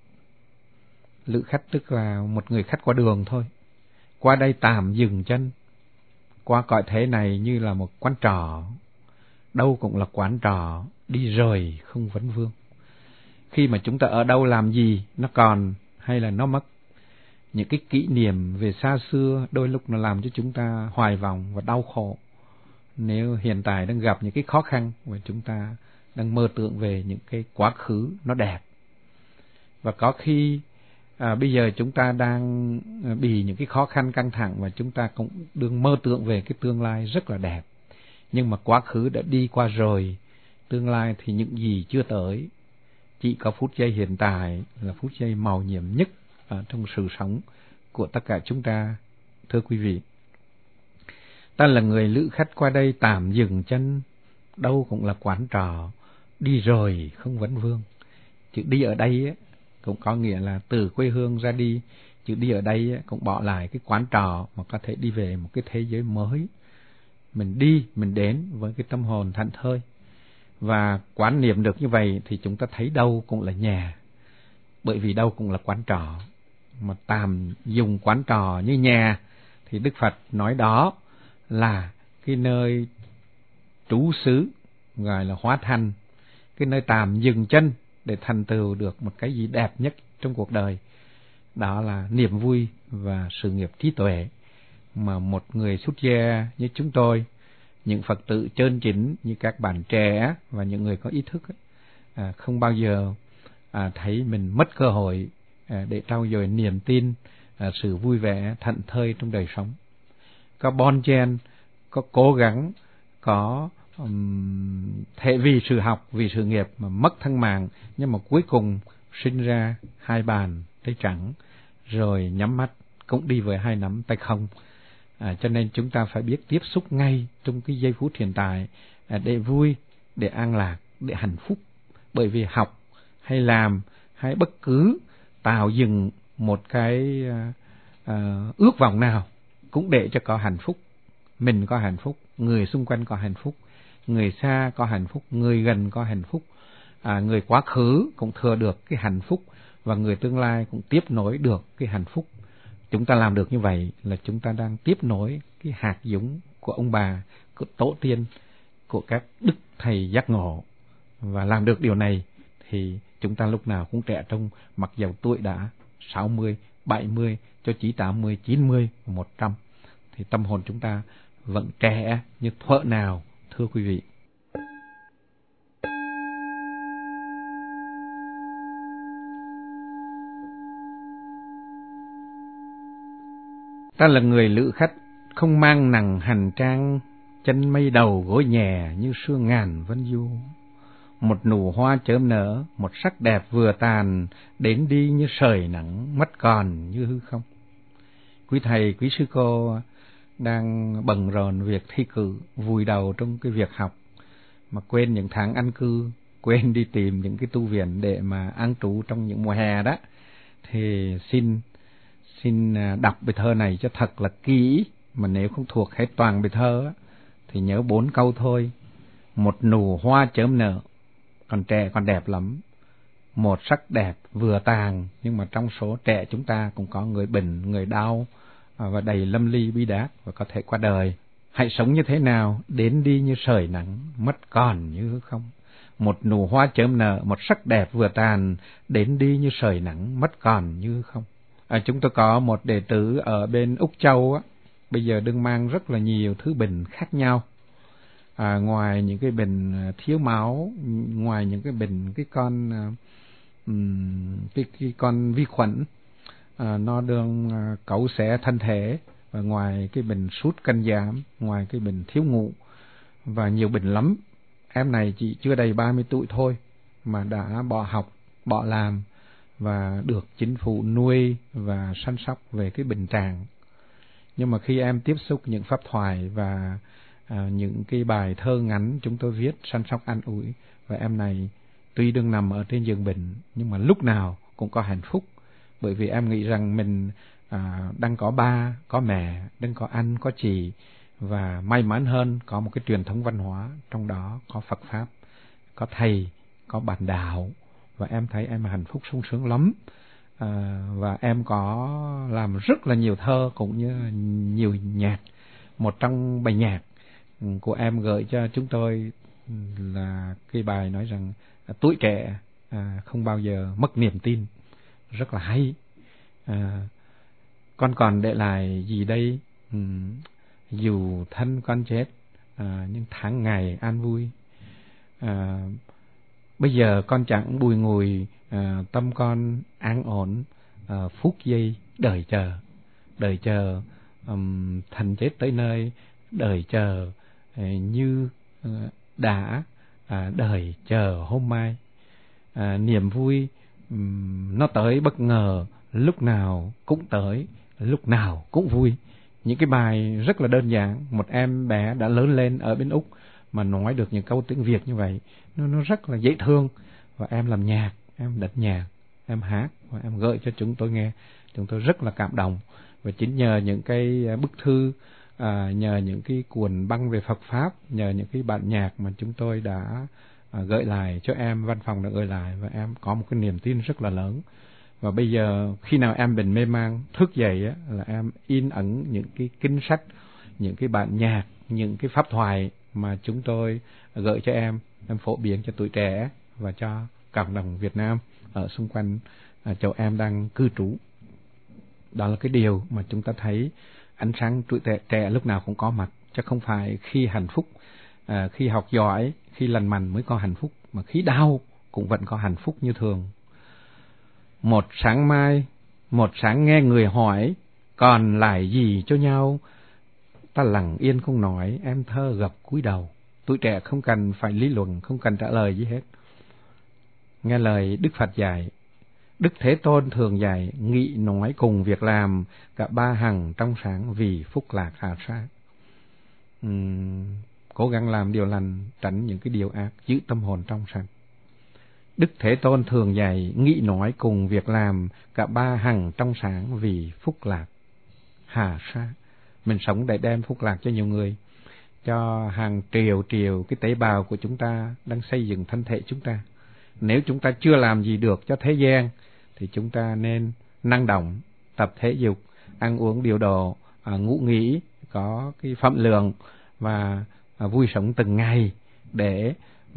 Lữ khách tức là một người khách qua đường thôi. Qua đây tạm dừng chân. Qua cõi thế này như là một quán trọ, đâu cũng là quán trọ, đi rồi không vấn vương. Khi mà chúng ta ở đâu làm gì, nó còn hay là nó mất. Những cái kỷ niệm về xa xưa đôi lúc nó làm cho chúng ta hoài vọng và đau khổ. Nếu hiện tại đang gặp những cái khó khăn và chúng ta đang mơ tưởng về những cái quá khứ nó đẹp. Và có khi bây giờ chúng ta đang bị những cái khó khăn căng thẳng và chúng ta cũng đừng mơ tưởng về cái tương lai rất là đẹp. Nhưng mà quá khứ đã đi qua rồi, tương lai thì những gì chưa tới. Chỉ có phút giây hiện tại là phút giây màu nhiệm nhất trong sự sống của tất cả chúng ta. Thưa quý vị, ta là người lữ khách qua đây tạm dừng chân, đâu cũng là quán trọ, đi rồi không vấn vương. Chữ đi ở đây cũng có nghĩa là từ quê hương ra đi. Chữ đi ở đây cũng bỏ lại cái quán trọ mà có thể đi về một cái thế giới mới. Mình đi, mình đến với cái tâm hồn thảnh thơi. Và quán niệm được như vậy thì chúng ta thấy đâu cũng là nhà. Bởi vì đâu cũng là quán trọ. Mà tạm dùng quán trọ như nhà thì Đức Phật nói đó là cái nơi trú xứ, gọi là hóa thành, cái nơi tạm dừng chân để thành tựu được một cái gì đẹp nhất trong cuộc đời. Đó là niềm vui và sự nghiệp trí tuệ mà một người xuất gia như chúng tôi những Phật tử chân chính như các bạn trẻ và những người có ý thức không bao giờ thấy mình mất cơ hội để trau dồi niềm tin, sự vui vẻ thảnh thơi trong đời sống. Có bon chen, có cố gắng, có thể vì sự học, vì sự nghiệp mà mất thân mạng, nhưng mà cuối cùng sinh ra hai bàn tay trắng, rồi nhắm mắt cũng đi với hai nắm tay không. Cho nên chúng ta phải biết tiếp xúc ngay trong cái giây phút hiện tại để vui, để an lạc, để hạnh phúc. Bởi vì học hay làm hay bất cứ tạo dựng một cái ước vọng nào cũng để cho có hạnh phúc. Mình có hạnh phúc, người xung quanh có hạnh phúc, người xa có hạnh phúc, người gần có hạnh phúc, người quá khứ cũng thừa được cái hạnh phúc, và người tương lai cũng tiếp nối được cái hạnh phúc. Chúng ta làm được như vậy là chúng ta đang tiếp nối cái hạt giống của ông bà, của tổ tiên, của các đức thầy giác ngộ. Và làm được điều này thì chúng ta lúc nào cũng trẻ trung, mặc dầu tuổi đã 60, 70, cho chí 80, 90, 100. Thì tâm hồn chúng ta vẫn trẻ như thuở nào, thưa quý vị. Ta là người lữ khách, không mang nặng hành trang, chân mây đầu gối nhẹ như sương ngàn vân du. Một nụ hoa chớm nở, một sắc đẹp vừa tàn, đến đi như sợi nắng, mất còn như hư không. Quý thầy, quý sư cô đang bận rộn việc thi cử, vùi đầu trong cái việc học, mà quên những tháng ăn cư, quên đi tìm những cái tu viện để mà an trú trong những mùa hè đó. Thì xin đọc bài thơ này cho thật là kỹ, mà nếu không thuộc hết toàn bài thơ thì nhớ 4 câu thôi. Một nụ hoa chớm nở, còn trẻ còn đẹp lắm. Một sắc đẹp vừa tàn, nhưng mà trong số trẻ chúng ta cũng có người bệnh, người đau và đầy lâm ly bi đát và có thể qua đời. Hãy sống như thế nào, đến đi như sợi nắng, mất còn như hư không. Một nụ hoa chớm nở, một sắc đẹp vừa tàn, đến đi như sợi nắng, mất còn như hư không. Chúng tôi có một đệ tử ở bên Úc Châu á, bây giờ đang mang rất là nhiều thứ bệnh khác nhau. Ngoài những cái bệnh thiếu máu, ngoài những cái bệnh cái con vi khuẩn nó đang cấu xé thân thể, và ngoài cái bệnh sút cân giảm, ngoài cái bệnh thiếu ngủ và nhiều bệnh lắm. Em này chỉ chưa đầy 30 tuổi thôi mà đã bỏ học, bỏ làm và được chính phủ nuôi và săn sóc về cái bệnh trạng. Nhưng mà khi em tiếp xúc những pháp thoại và những cái bài thơ ngắn chúng tôi viết săn sóc an ủi, và em này tuy đừng nằm ở trên giường bệnh nhưng mà lúc nào cũng có hạnh phúc, bởi vì em nghĩ rằng mình đang có ba, có mẹ, đang có anh, có chị, và may mắn hơn có một cái truyền thống văn hóa, trong đó có Phật Pháp, có thầy, có bạn đạo, và em thấy em hạnh phúc sung sướng lắm. Và em có làm rất là nhiều thơ cũng như nhiều nhạc. Một trong bài nhạc của em gửi cho chúng tôi là cái bài nói rằng tuổi trẻ không bao giờ mất niềm tin, rất là hay. Con còn để lại gì đây, dù thân con chết, nhưng tháng ngày an vui. Bây giờ con chẳng bùi ngùi, tâm con an ổn, phút giây đợi chờ, thành chết tới nơi, đợi chờ như đã đợi chờ hôm mai. Niềm vui nó tới bất ngờ, lúc nào cũng tới, lúc nào cũng vui. Những cái bài rất là đơn giản, một em bé đã lớn lên ở bên Úc mà nói được những câu tiếng Việt như vậy, nó rất là dễ thương. Và em làm nhạc, em đặt nhạc, em hát và em gửi cho chúng tôi nghe. Chúng tôi rất là cảm động. Và chính nhờ những cái bức thư, nhờ những cái cuốn băng về Phật Pháp, nhờ những cái bản nhạc mà chúng tôi đã gửi lại cho em, văn phòng đã gửi lại, và em có một cái niềm tin rất là lớn. Và bây giờ khi nào em bệnh mê man thức dậy là em in ấn những cái kinh sách, những cái bản nhạc, những cái pháp thoại mà chúng tôi gửi cho em phổ biến cho tuổi trẻ và cho cộng đồng Việt Nam ở xung quanh chỗ em đang cư trú. Đó là cái điều mà chúng ta thấy ánh sáng tuổi trẻ lúc nào cũng có mặt chứ không phải khi hạnh phúc, khi học giỏi, khi lành mạnh mới có hạnh phúc, mà khi đau cũng vẫn có hạnh phúc như thường. Một sáng mai, một sáng nghe người hỏi, còn lại gì cho nhau? Ta lặng yên không nói, em thơ gập cúi đầu. Tuổi trẻ không cần phải lý luận, không cần trả lời gì hết. Nghe lời Đức Phật dạy, Đức Thế Tôn thường dạy, nghị nói cùng việc làm, cả ba hằng trong sáng vì phúc lạc hạ sát. Cố gắng làm điều lành, tránh những cái điều ác, giữ tâm hồn trong sạch. Đức Thế Tôn thường dạy, nghị nói cùng việc làm, cả ba hằng trong sáng vì phúc lạc hạ sát. Mình sống để đem phúc lạc cho nhiều người, cho hàng triệu cái tế bào của chúng ta đang xây dựng thân thể chúng ta. Nếu chúng ta chưa làm gì được cho thế gian thì chúng ta nên năng động, tập thể dục, ăn uống điều độ, ngủ nghỉ có cái phẩm lượng và vui sống từng ngày, để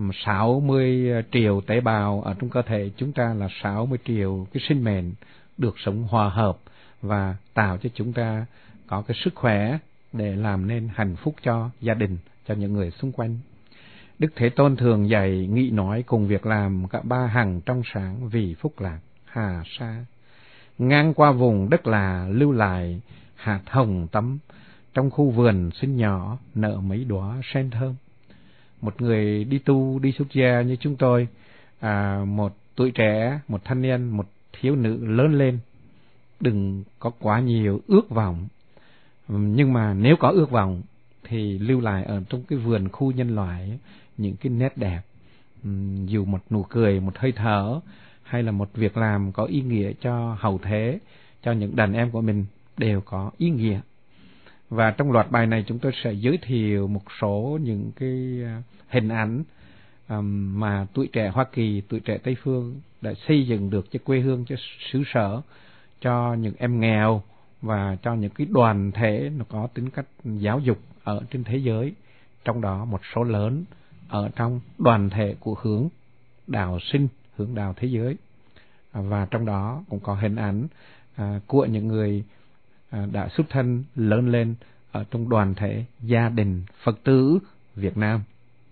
60 triệu tế bào ở trong cơ thể chúng ta là 60 triệu cái sinh mệnh được sống hòa hợp và tạo cho chúng ta có cái sức khỏe để làm nên hạnh phúc cho gia đình, cho những người xung quanh. Đức Thế Tôn thường dạy, nghị nói cùng việc làm, cả ba hằng trong sáng vì phúc lạc hà sa. Ngang qua vùng đất là lưu lại hạt hồng tắm, trong khu vườn xinh nhỏ nở mấy đóa sen thơm. Một người đi tu, đi xuất gia như chúng tôi, một tuổi trẻ, một thanh niên, một thiếu nữ lớn lên, đừng có quá nhiều ước vọng. Nhưng mà nếu có ước vọng thì lưu lại ở trong cái vườn khu nhân loại những cái nét đẹp, dù một nụ cười, một hơi thở, hay là một việc làm có ý nghĩa cho hậu thế, cho những đàn em của mình đều có ý nghĩa. Và trong loạt bài này chúng tôi sẽ giới thiệu một số những cái hình ảnh mà tuổi trẻ Hoa Kỳ, tuổi trẻ Tây Phương đã xây dựng được cho quê hương, cho xứ sở, cho những em nghèo và cho những cái đoàn thể nó có tính cách giáo dục ở trên thế giới. Trong đó một số lớn ở trong đoàn thể của hướng đạo sinh, hướng đạo thế giới, và trong đó cũng có hình ảnh của những người đã xuất thân lớn lên ở trong đoàn thể gia đình Phật tử Việt Nam.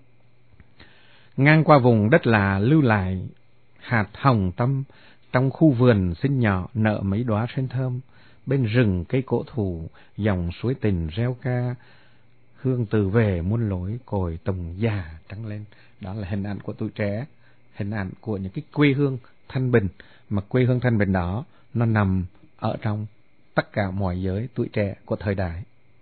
Ngang qua vùng đất là lưu lại hạt hồng tâm, trong khu vườn xinh nhỏ nở mấy đóa sen thơm, bên rừng cây cổ thụ dòng suối tình reo ca, hương từ về muôn lối cội tùng già trắng lên. Đó là hình ảnh của tuổi trẻ, hình ảnh của những cái quê hương thanh bình, mà quê hương thanh bình đó nó nằm ở trong tất cả mọi giới tuổi trẻ của thời đại.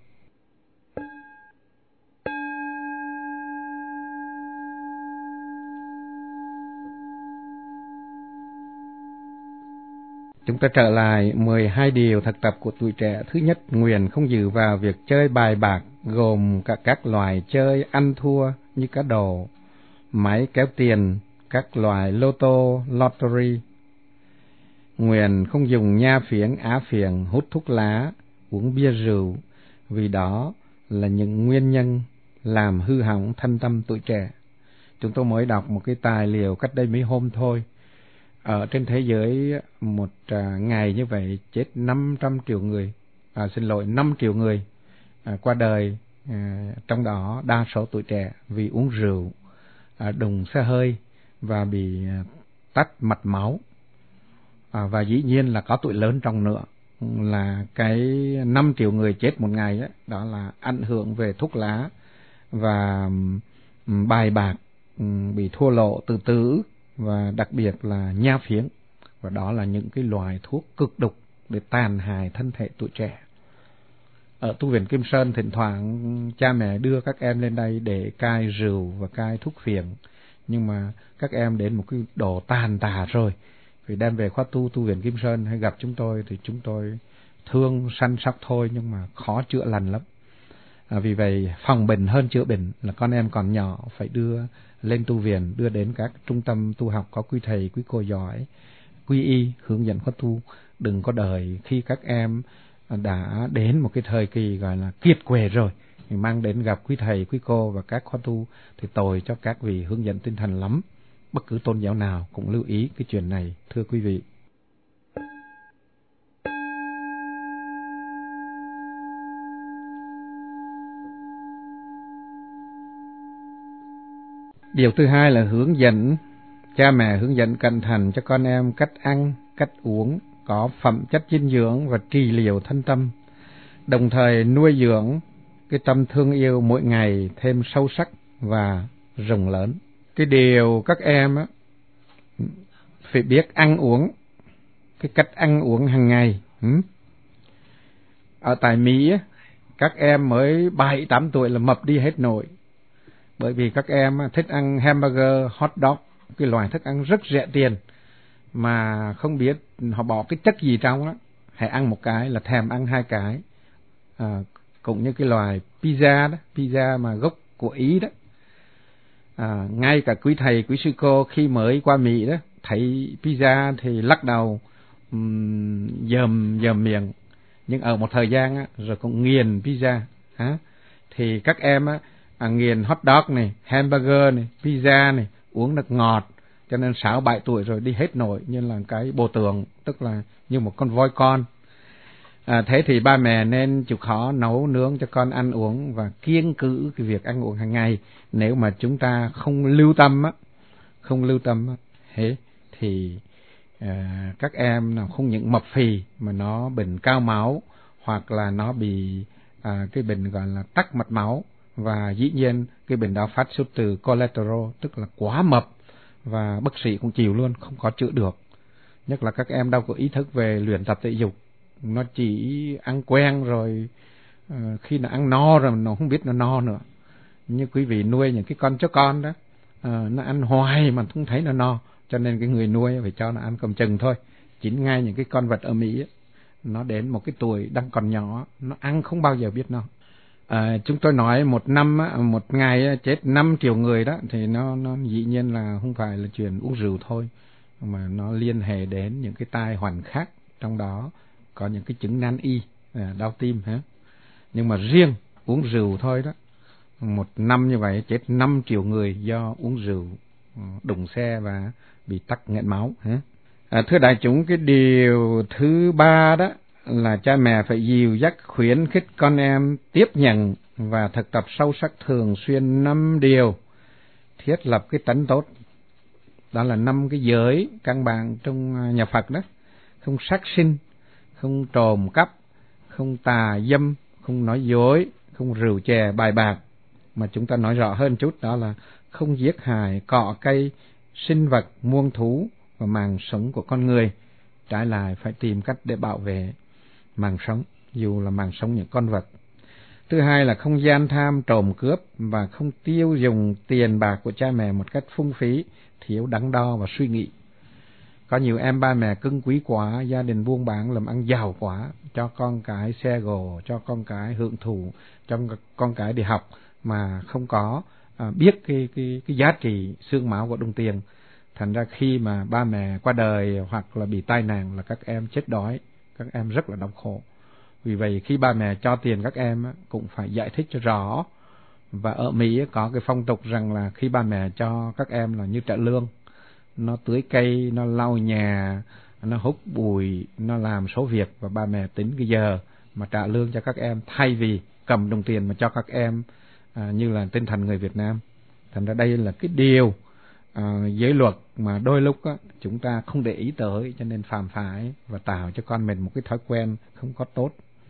Chúng ta trở lại 12 điều thực tập của tuổi trẻ. Thứ nhất, nguyện không dự vào việc chơi bài bạc, gồm cả các loại chơi ăn thua như cá độ, máy kéo tiền, các loại lô tô, lottery. Nguyện không dùng nha phiến, á phiện, hút thuốc lá, uống bia rượu, vì đó là những nguyên nhân làm hư hỏng thân tâm tuổi trẻ. Chúng tôi mới đọc một cái tài liệu cách đây mấy hôm thôi. Ở trên thế giới một ngày như vậy chết 500 triệu người, 5 triệu người qua đời, trong đó đa số tuổi trẻ vì uống rượu, đụng xe hơi và bị tắc mạch máu. Và dĩ nhiên là có tuổi lớn trong nữa, là cái 5 triệu người chết một ngày đó, đó là ảnh hưởng về thuốc lá và bài bạc, bị thua lỗ tự tử, và đặc biệt là nha phiến. Và đó là những cái loại thuốc cực độc để tàn hại thân thể tuổi trẻ. Ở tu viện Kim Sơn thỉnh thoảng cha mẹ đưa các em lên đây để cai rượu và cai thuốc phiện, nhưng mà các em đến một cái độ tàn tạ rồi, vì đem về khóa tu viện Kim Sơn hay gặp chúng tôi thì chúng tôi thương săn sóc thôi, nhưng mà khó chữa lành lắm. Vì vậy phòng bệnh hơn chữa bệnh, là con em còn nhỏ phải đưa lên tu viện, đưa đến các trung tâm tu học có quý thầy quý cô giỏi, quy y hướng dẫn khóa tu. Đừng có đợi khi các em đã đến một cái thời kỳ gọi là kiệt quệ rồi thì mang đến gặp quý thầy quý cô và các khóa tu, thì tội cho các vị hướng dẫn tinh thần lắm. Bất cứ tôn giáo nào cũng lưu ý cái chuyện này, thưa quý vị. Điều thứ hai là hướng dẫn. Cha mẹ hướng dẫn cẩn thận cho con em cách ăn, cách uống có phẩm chất dinh dưỡng và trị liệu thân tâm, đồng thời nuôi dưỡng cái tâm thương yêu mỗi ngày thêm sâu sắc và rộng lớn. Cái điều các em á phải biết ăn uống, cái cách ăn uống hàng ngày. Ở tại Mỹ á, các em mới 7-8 tuổi là mập đi hết nổi, bởi vì các em thích ăn hamburger, hot dog, cái loại thức ăn rất rẻ tiền mà không biết họ bỏ cái chất gì trong đó. Hãy ăn một cái là thèm ăn hai cái. Cũng như cái loài pizza đó, pizza mà gốc của Ý đó. Ngay cả quý thầy, quý sư cô khi mới qua Mỹ đó, thấy pizza thì lắc đầu dờm miệng. Nhưng ở một thời gian á, rồi cũng nghiền pizza. Thì các em á, nghiền hot dog này, hamburger này, pizza này, uống nước ngọt, cho nên 6-7 tuổi rồi đi hết nổi như là cái bồ tượng, tức là như một con voi con. Thế thì ba mẹ nên chịu khó nấu nướng cho con ăn uống và kiêng cữ cái việc ăn uống hàng ngày. Nếu mà chúng ta không lưu tâm thì các em nào không những mập phì mà nó bệnh cao máu, hoặc là nó bị cái bệnh gọi là tắc mạch máu, và dĩ nhiên cái bệnh đó phát xuất từ cholesterol, tức là quá mập, và bác sĩ cũng chịu luôn, không có chữa được. Nhất là các em đâu có ý thức về luyện tập thể dục, nó chỉ ăn quen rồi, khi nó ăn no rồi nó không biết nó no nữa. Như quý vị nuôi những cái con chó con đó, nó ăn hoài mà không thấy nó no, cho nên cái người nuôi phải cho nó ăn cầm chừng thôi. Chính ngay những cái con vật ở Mỹ ấy, nó đến một cái tuổi đang còn nhỏ, nó ăn không bao giờ biết no. Chúng tôi nói một năm, một ngày chết 5 triệu người đó, thì nó dĩ nhiên là không phải là chuyện uống rượu thôi, mà nó liên hệ đến những cái tai họa khác, trong đó có những cái chứng nan y, đau tim. Nhưng mà riêng uống rượu thôi đó, một năm như vậy chết 5 triệu người do uống rượu, đụng xe và bị tắc nghẽn máu. Thưa đại chúng, cái điều thứ ba đó là cha mẹ phải dìu dắt khuyến khích con em tiếp nhận và thực tập sâu sắc thường xuyên 5 điều thiết lập cái tánh tốt. Đó là 5 cái giới căn bản trong nhà Phật đó: không sát sinh, không trộm cắp, không tà dâm, không nói dối, không rượu chè bài bạc. Mà chúng ta nói rõ hơn chút, đó là không giết hại, cọ cây, sinh vật, muôn thú và mạng sống của con người. Trái lại phải tìm cách để bảo vệ mạng sống, dù là mạng sống những con vật. Thứ hai là không gian tham, trộm cướp và không tiêu dùng tiền bạc của cha mẹ một cách phung phí, thiếu đắn đo và suy nghĩ. Có nhiều em ba mẹ cưng quý quá, gia đình buôn bán làm ăn giàu quá, cho con cái xe gồ, cho con cái hưởng thụ, cho con cái đi học mà không có biết cái giá trị xương máu của đồng tiền. Thành ra khi mà ba mẹ qua đời hoặc là bị tai nạn là các em chết đói, các em rất là đau khổ. Vì vậy khi ba mẹ cho tiền các em cũng phải giải thích cho rõ. Và ở Mỹ có cái phong tục rằng là khi ba mẹ cho các em là như trả lương. Nó tưới cây, nó lau nhà, nó hút bụi, nó làm số việc, và ba mẹ tính cái giờ mà trả lương cho các em, thay vì cầm đồng tiền mà cho các em như là tinh thần người Việt Nam. Thành ra đây là cái điều giới luật mà đôi lúc chúng ta không để ý tới, cho nên phạm phải và tạo cho con mình một cái thói quen không có tốt.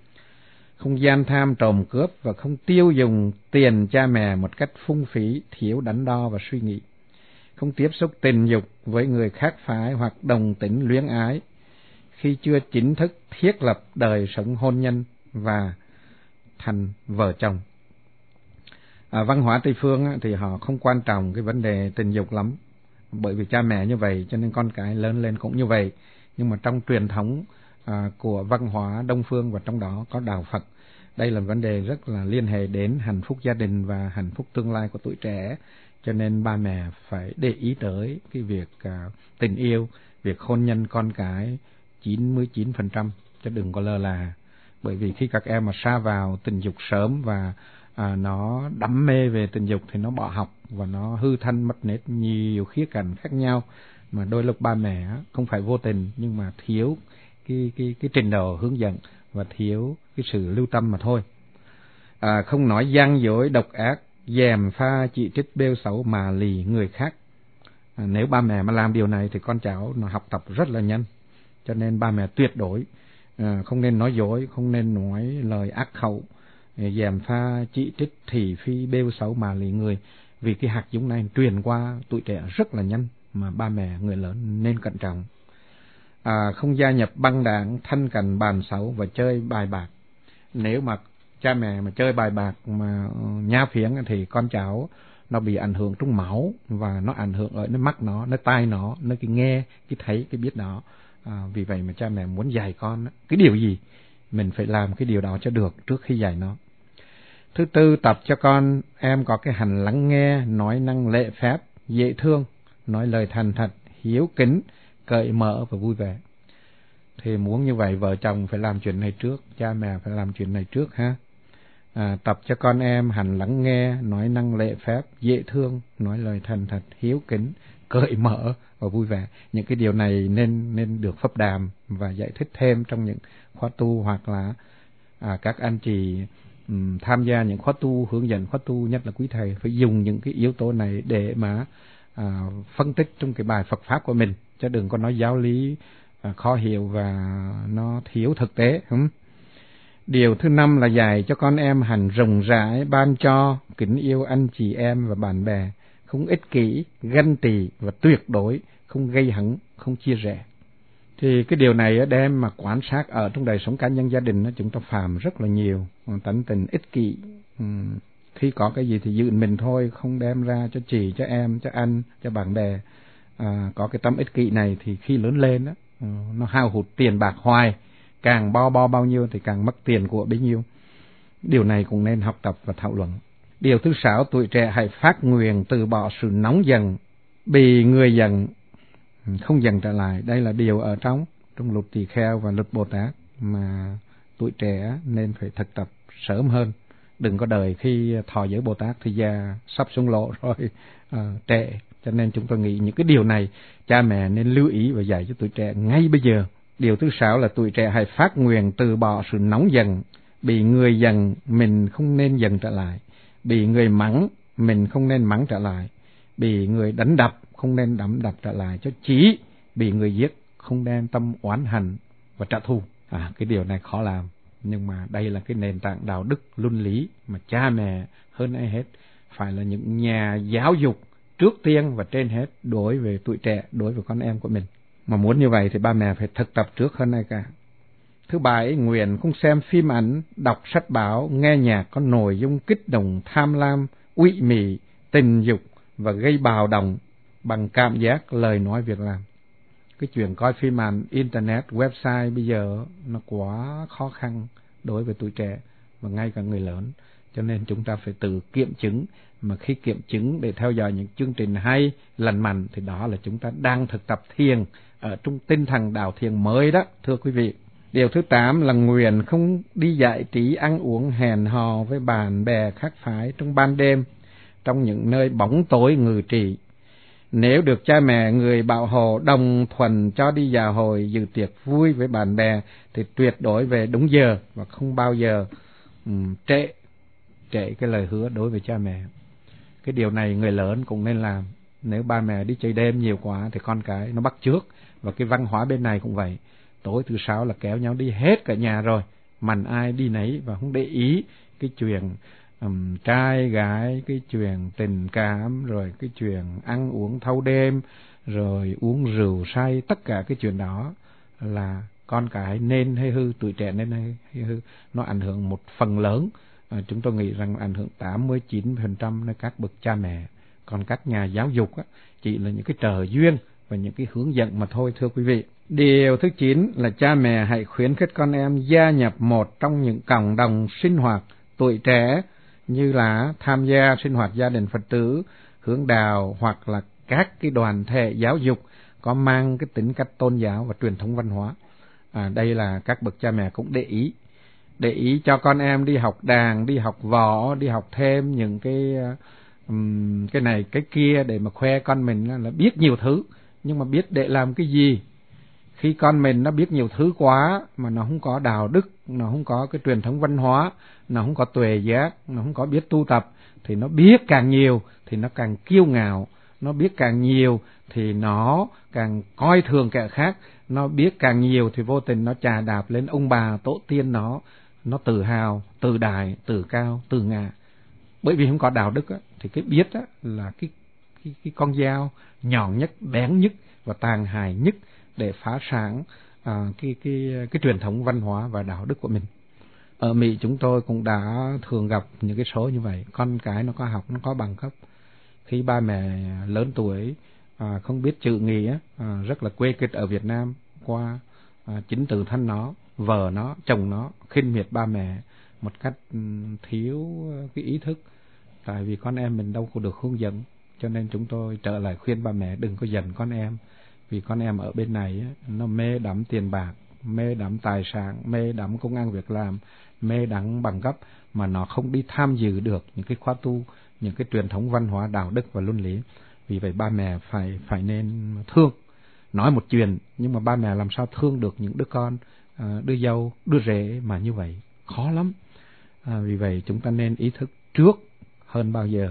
Không gian tham, trộm cướp và không tiêu dùng tiền cha mẹ một cách phung phí, thiếu đắn đo và suy nghĩ. Không tiếp xúc tình dục với người khác phái hoặc đồng tính luyến ái khi chưa chính thức thiết lập đời sống hôn nhân và thành vợ chồng. Văn hóa Tây phương thì họ không quan trọng cái vấn đề tình dục lắm, bởi vì cha mẹ như vậy cho nên con cái lớn lên cũng như vậy. Nhưng mà trong truyền thống của văn hóa Đông phương, và trong đó có đạo Phật, đây là vấn đề rất là liên hệ đến hạnh phúc gia đình và hạnh phúc tương lai của tuổi trẻ. Cho nên ba mẹ phải để ý tới cái việc tình yêu, việc hôn nhân con cái 99%, chứ đừng có lơ là. Bởi vì khi các em mà sa vào tình dục sớm và nó đắm mê về tình dục thì nó bỏ học và nó hư thân mất nết nhiều khía cạnh khác nhau, mà đôi lúc ba mẹ không phải vô tình nhưng mà thiếu cái trình độ hướng dẫn và thiếu cái sự lưu tâm mà thôi. Không nói gian dối độc ác, gièm pha chỉ trích bêu xấu mà lì người khác. Nếu ba mẹ mà làm điều này thì con cháu nó học tập rất là nhanh. Cho nên ba mẹ tuyệt đối không nên nói dối, không nên nói lời ác khẩu, gièm pha chỉ trích thị phi bêu xấu mà lì người. Vì cái hạt giống này truyền qua tụi trẻ rất là nhanh, mà ba mẹ người lớn nên cẩn trọng. Không gia nhập băng đảng, thanh cành bàn xấu và chơi bài bạc. Nếu mà cha mẹ mà chơi bài bạc mà nhá phiến thì con cháu nó bị ảnh hưởng trong máu, và nó ảnh hưởng ở nơi mắt nó tai nó cái nghe, cái thấy, cái biết đó. Vì vậy mà cha mẹ muốn dạy con cái điều gì, mình phải làm cái điều đó cho được trước khi dạy nó. Thứ tư, tập cho con em có cái hành lắng nghe, nói năng lễ phép, dễ thương, nói lời thành thật, hiếu kính, cởi mở và vui vẻ. Thì muốn như vậy vợ chồng phải làm chuyện này trước, cha mẹ phải làm chuyện này trước ha. Tập cho con em hành lắng nghe, nói năng lễ phép, dễ thương, nói lời thành thật, hiếu kính, cởi mở và vui vẻ. Những cái điều này nên được phấp đàm và giải thích thêm trong những khóa tu, hoặc là các anh chị tham gia những khóa tu, hướng dẫn khóa tu, nhất là quý thầy phải dùng những cái yếu tố này để mà phân tích trong cái bài Phật pháp của mình, chứ đừng có nói giáo lý khó hiểu và nó thiếu thực tế. Điều thứ 5 là dạy cho con em hành rộng rãi, ban cho, kính yêu anh chị em và bạn bè, không ích kỷ, ganh tị và tuyệt đối không gây hấn, không chia rẽ. Thì cái điều này đem mà quan sát ở trong đời sống cá nhân gia đình chúng ta phạm rất là nhiều. Tánh tình ích kỷ, khi có cái gì thì giữ mình thôi, không đem ra cho chị, cho em, cho anh, cho bạn bè. Có cái tâm ích kỷ này thì khi lớn lên nó hao hụt tiền bạc hoài, càng bo bao nhiêu thì càng mất tiền của bấy nhiêu. Điều này cũng nên học tập và thảo luận. Điều thứ 6, tuổi trẻ hãy phát nguyện từ bỏ sự nóng giận, bị người giận không giận trở lại. Đây là điều ở trong luật tỳ kheo và luật Bồ Tát mà tuổi trẻ nên phải thực tập sớm hơn. Đừng có đợi khi thọ giới Bồ Tát thì già sắp xuống lộ rồi trễ. Cho nên chúng tôi nghĩ những cái điều này cha mẹ nên lưu ý và dạy cho tuổi trẻ ngay bây giờ. Điều thứ 6 là tuổi trẻ hãy phát nguyện từ bỏ sự nóng giận, bị người giận mình không nên giận trở lại, bị người mắng mình không nên mắng trở lại, bị người đánh đập không nên đập trở lại, cho chỉ bị người giết không nên tâm oán hận và trả thù. Cái điều này khó làm, nhưng mà đây là cái nền tảng đạo đức luân lý mà cha mẹ hơn ai hết phải là những nhà giáo dục trước tiên và trên hết đối với tuổi trẻ, đối với con em của mình. Mà muốn như vậy thì ba mẹ phải thực tập trước hơn ai cả. Thứ 7, nguyện không xem phim ảnh, đọc sách báo, nghe nhạc có nội dung kích động, tham lam, uỵ mị, tình dục và gây bạo động bằng cảm giác, lời nói, việc làm. Cái chuyện coi phim ảnh, internet, website bây giờ nó quá khó khăn đối với tuổi trẻ và ngay cả người lớn. Cho nên chúng ta phải tự kiểm chứng, mà khi kiểm chứng để theo dõi những chương trình hay, lành mạnh thì đó là chúng ta đang thực tập thiền ở trong tinh thần đạo thiền mới đó, thưa quý vị. Điều thứ 8 là nguyện không đi giải trí, ăn uống, hẹn hò với bạn bè khác phái trong ban đêm, trong những nơi bóng tối ngự trị. Nếu được cha mẹ người bảo hộ đồng thuận cho đi dạ hội, dự tiệc vui với bạn bè thì tuyệt đối về đúng giờ và không bao giờ trễ cái lời hứa đối với cha mẹ. Cái điều này người lớn cũng nên làm. Nếu ba mẹ đi chơi đêm nhiều quá thì con cái nó bắt chước. Và cái văn hóa bên này cũng vậy. Tối thứ 6 là kéo nhau đi hết cả nhà rồi, mạnh ai đi nấy và không để ý cái chuyện trai gái, cái chuyện tình cảm, rồi cái chuyện ăn uống thâu đêm, rồi uống rượu say. Tất cả cái chuyện đó là con cái nên hay hư, tuổi trẻ nên hay hư. Nó ảnh hưởng một phần lớn, chúng tôi nghĩ rằng ảnh hưởng 89% nơi các bậc cha mẹ. Còn các nhà giáo dục chỉ là những cái trợ duyên và những cái hướng dẫn mà thôi, thưa quý vị. Điều thứ 9 là cha mẹ hãy khuyến khích con em gia nhập một trong những cộng đồng sinh hoạt tuổi trẻ, như là tham gia sinh hoạt gia đình Phật tử, hướng đạo, hoặc là các cái đoàn thể giáo dục có mang cái tính cách tôn giáo và truyền thống văn hóa. Đây là các bậc cha mẹ cũng để ý cho con em đi học đàn, đi học võ, đi học thêm những cái này cái kia để mà khoe con mình là biết nhiều thứ, nhưng mà biết để làm cái gì. Khi con mình nó biết nhiều thứ quá mà nó không có đạo đức, nó không có cái truyền thống văn hóa, nó không có tuệ giác, nó không có biết tu tập, thì nó biết càng nhiều thì nó càng kiêu ngạo, nó biết càng nhiều thì nó càng coi thường kẻ khác, nó biết càng nhiều thì vô tình nó chà đạp lên ông bà tổ tiên nó tự hào, tự đại, tự cao, tự ngã. Bởi vì không có đạo đức á, thì cái biết á, là cái con dao nhọn nhất, bén nhất và tàn hại nhất để phá sản cái truyền thống văn hóa và đạo đức của mình. Ở Mỹ chúng tôi cũng đã thường gặp những cái số như vậy. Con cái nó có học, nó có bằng cấp, khi ba mẹ lớn tuổi không biết chữ nghĩa, rất là quê kịch ở Việt Nam, qua chính tự thân nó, vợ nó, chồng nó khinh miệt ba mẹ một cách thiếu cái ý thức. Tại vì con em mình đâu có được hướng dẫn, cho nên chúng tôi trở lại khuyên ba mẹ đừng có giận con em, vì con em ở bên này nó mê đắm tiền bạc, mê đắm tài sản, mê đắm công ăn việc làm, mê đắm bằng cấp, mà nó không đi tham dự được những cái khóa tu, những cái truyền thống văn hóa, đạo đức và luân lý. Vì vậy ba mẹ phải nên thương. Nói một chuyện, nhưng mà ba mẹ làm sao thương được những đứa con, đứa dâu, đứa rể mà như vậy, khó lắm. Vì vậy chúng ta nên ý thức trước hơn bao giờ.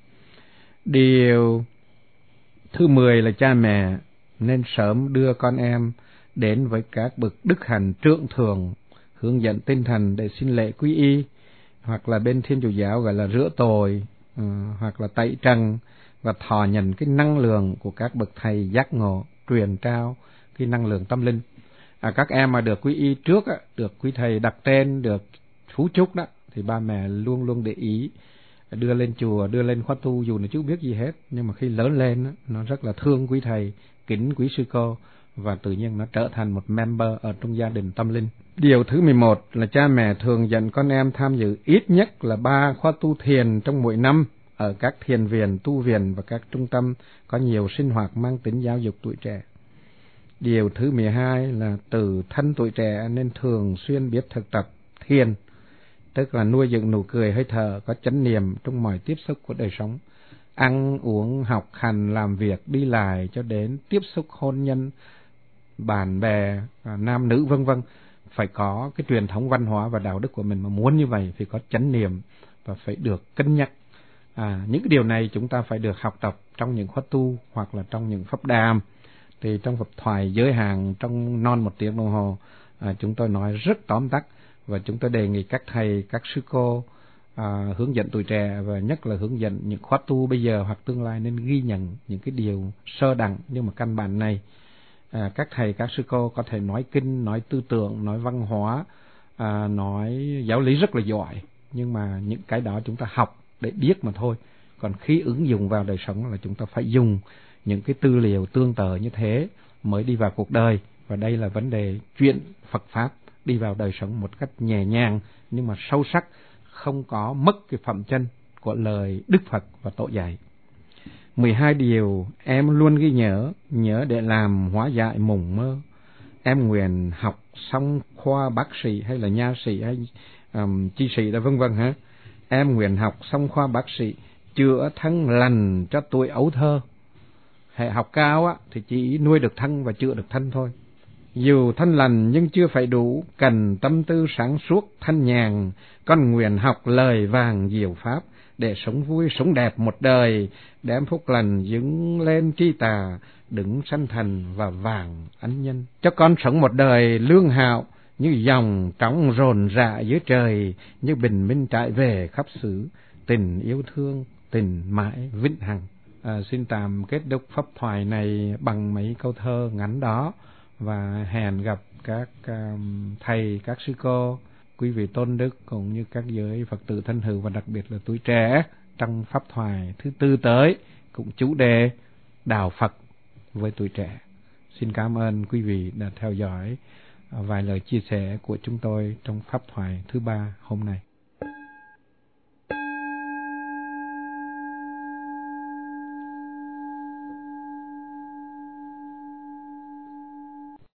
Điều thứ 10 là cha mẹ nên sớm đưa con em đến với các bậc đức hạnh trưởng thượng, hướng dẫn tinh thần để xin lễ quy y, hoặc là bên Thiên Chúa giáo gọi là rửa tội, hoặc là tẩy trần, và thọ nhận cái năng lượng của các bậc thầy giác ngộ, truyền trao cái năng lượng tâm linh. Các em mà được quy y trước, được quý thầy đặt tên, được phú chúc đó, thì ba mẹ luôn luôn để ý, đưa lên chùa, đưa lên khóa tu, dù nó chưa biết gì hết, nhưng mà khi lớn lên nó rất là thương quý thầy, kính quý sư cô, và tự nhiên nó trở thành một member ở trong gia đình tâm linh. Điều thứ 11 là cha mẹ thường dẫn con em tham dự ít nhất là 3 khóa tu thiền trong mỗi năm ở các thiền viện, tu viện và các trung tâm có nhiều sinh hoạt mang tính giáo dục tuổi trẻ. Điều thứ 12 là từ thân tuổi trẻ nên thường xuyên biết thực tập thiền, tức là nuôi dưỡng nụ cười hơi thở, có chánh niệm trong mọi tiếp xúc của đời sống, ăn uống, học hành, làm việc, đi lại, cho đến tiếp xúc hôn nhân, bạn bè, nam nữ vân vân. Phải có cái truyền thống văn hóa và đạo đức của mình, mà muốn như vậy thì có chánh niệm và phải được cân nhắc. Những cái điều này chúng ta phải được học tập trong những khóa tu hoặc là trong những pháp đàm. Thì trong pháp thoại giới hạn trong non 1 tiếng đồng hồ, chúng tôi nói rất tóm tắt, và chúng tôi đề nghị các thầy, các sư cô hướng dẫn tuổi trẻ, và nhất là hướng dẫn những khóa tu bây giờ hoặc tương lai, nên ghi nhận những cái điều sơ đẳng nhưng mà căn bản này. Các thầy, các sư cô có thể nói kinh, nói tư tưởng, nói văn hóa, nói giáo lý rất là giỏi, nhưng mà những cái đó chúng ta học để biết mà thôi. Còn khi ứng dụng vào đời sống là chúng ta phải dùng những cái tư liệu tương tự như thế mới đi vào cuộc đời. Và đây là vấn đề chuyện Phật Pháp đi vào đời sống một cách nhẹ nhàng nhưng mà sâu sắc, không có mất cái phẩm chân của lời Đức Phật và tổ dạy. 12 điều em luôn ghi nhớ để làm hóa giải mộng mơ. Em nguyện học xong khoa bác sĩ hay là nha sĩ hay chi sĩ đó vân vân ha. Em nguyện học xong khoa bác sĩ, chữa thân lành cho tuổi ấu thơ. Hệ học cao thì chỉ nuôi được thân và chữa được thân thôi. Dù thân lành nhưng chưa phải đủ, cần tâm tư sáng suốt thanh nhàn. Con nguyện học lời vàng diệu pháp, để sống vui sống đẹp một đời, đem phúc lành dứng lên tri tà, đứng sanh thành và vàng ân nhân. Cho con sống một đời lương hạo, như dòng trống rồn rã dưới trời, như bình minh trải về khắp xứ, tình yêu thương, tình mãi vĩnh hằng. Xin tạm kết thúc pháp thoại này bằng mấy câu thơ ngắn đó, và hẹn gặp các thầy, các sư cô, quý vị tôn đức cũng như các giới Phật tử thân hữu và đặc biệt là tuổi trẻ trong pháp thoại thứ 4 tới, cũng chủ đề đạo Phật với tuổi trẻ. Xin cảm ơn quý vị đã theo dõi vài lời chia sẻ của chúng tôi trong pháp thoại thứ 3 hôm nay.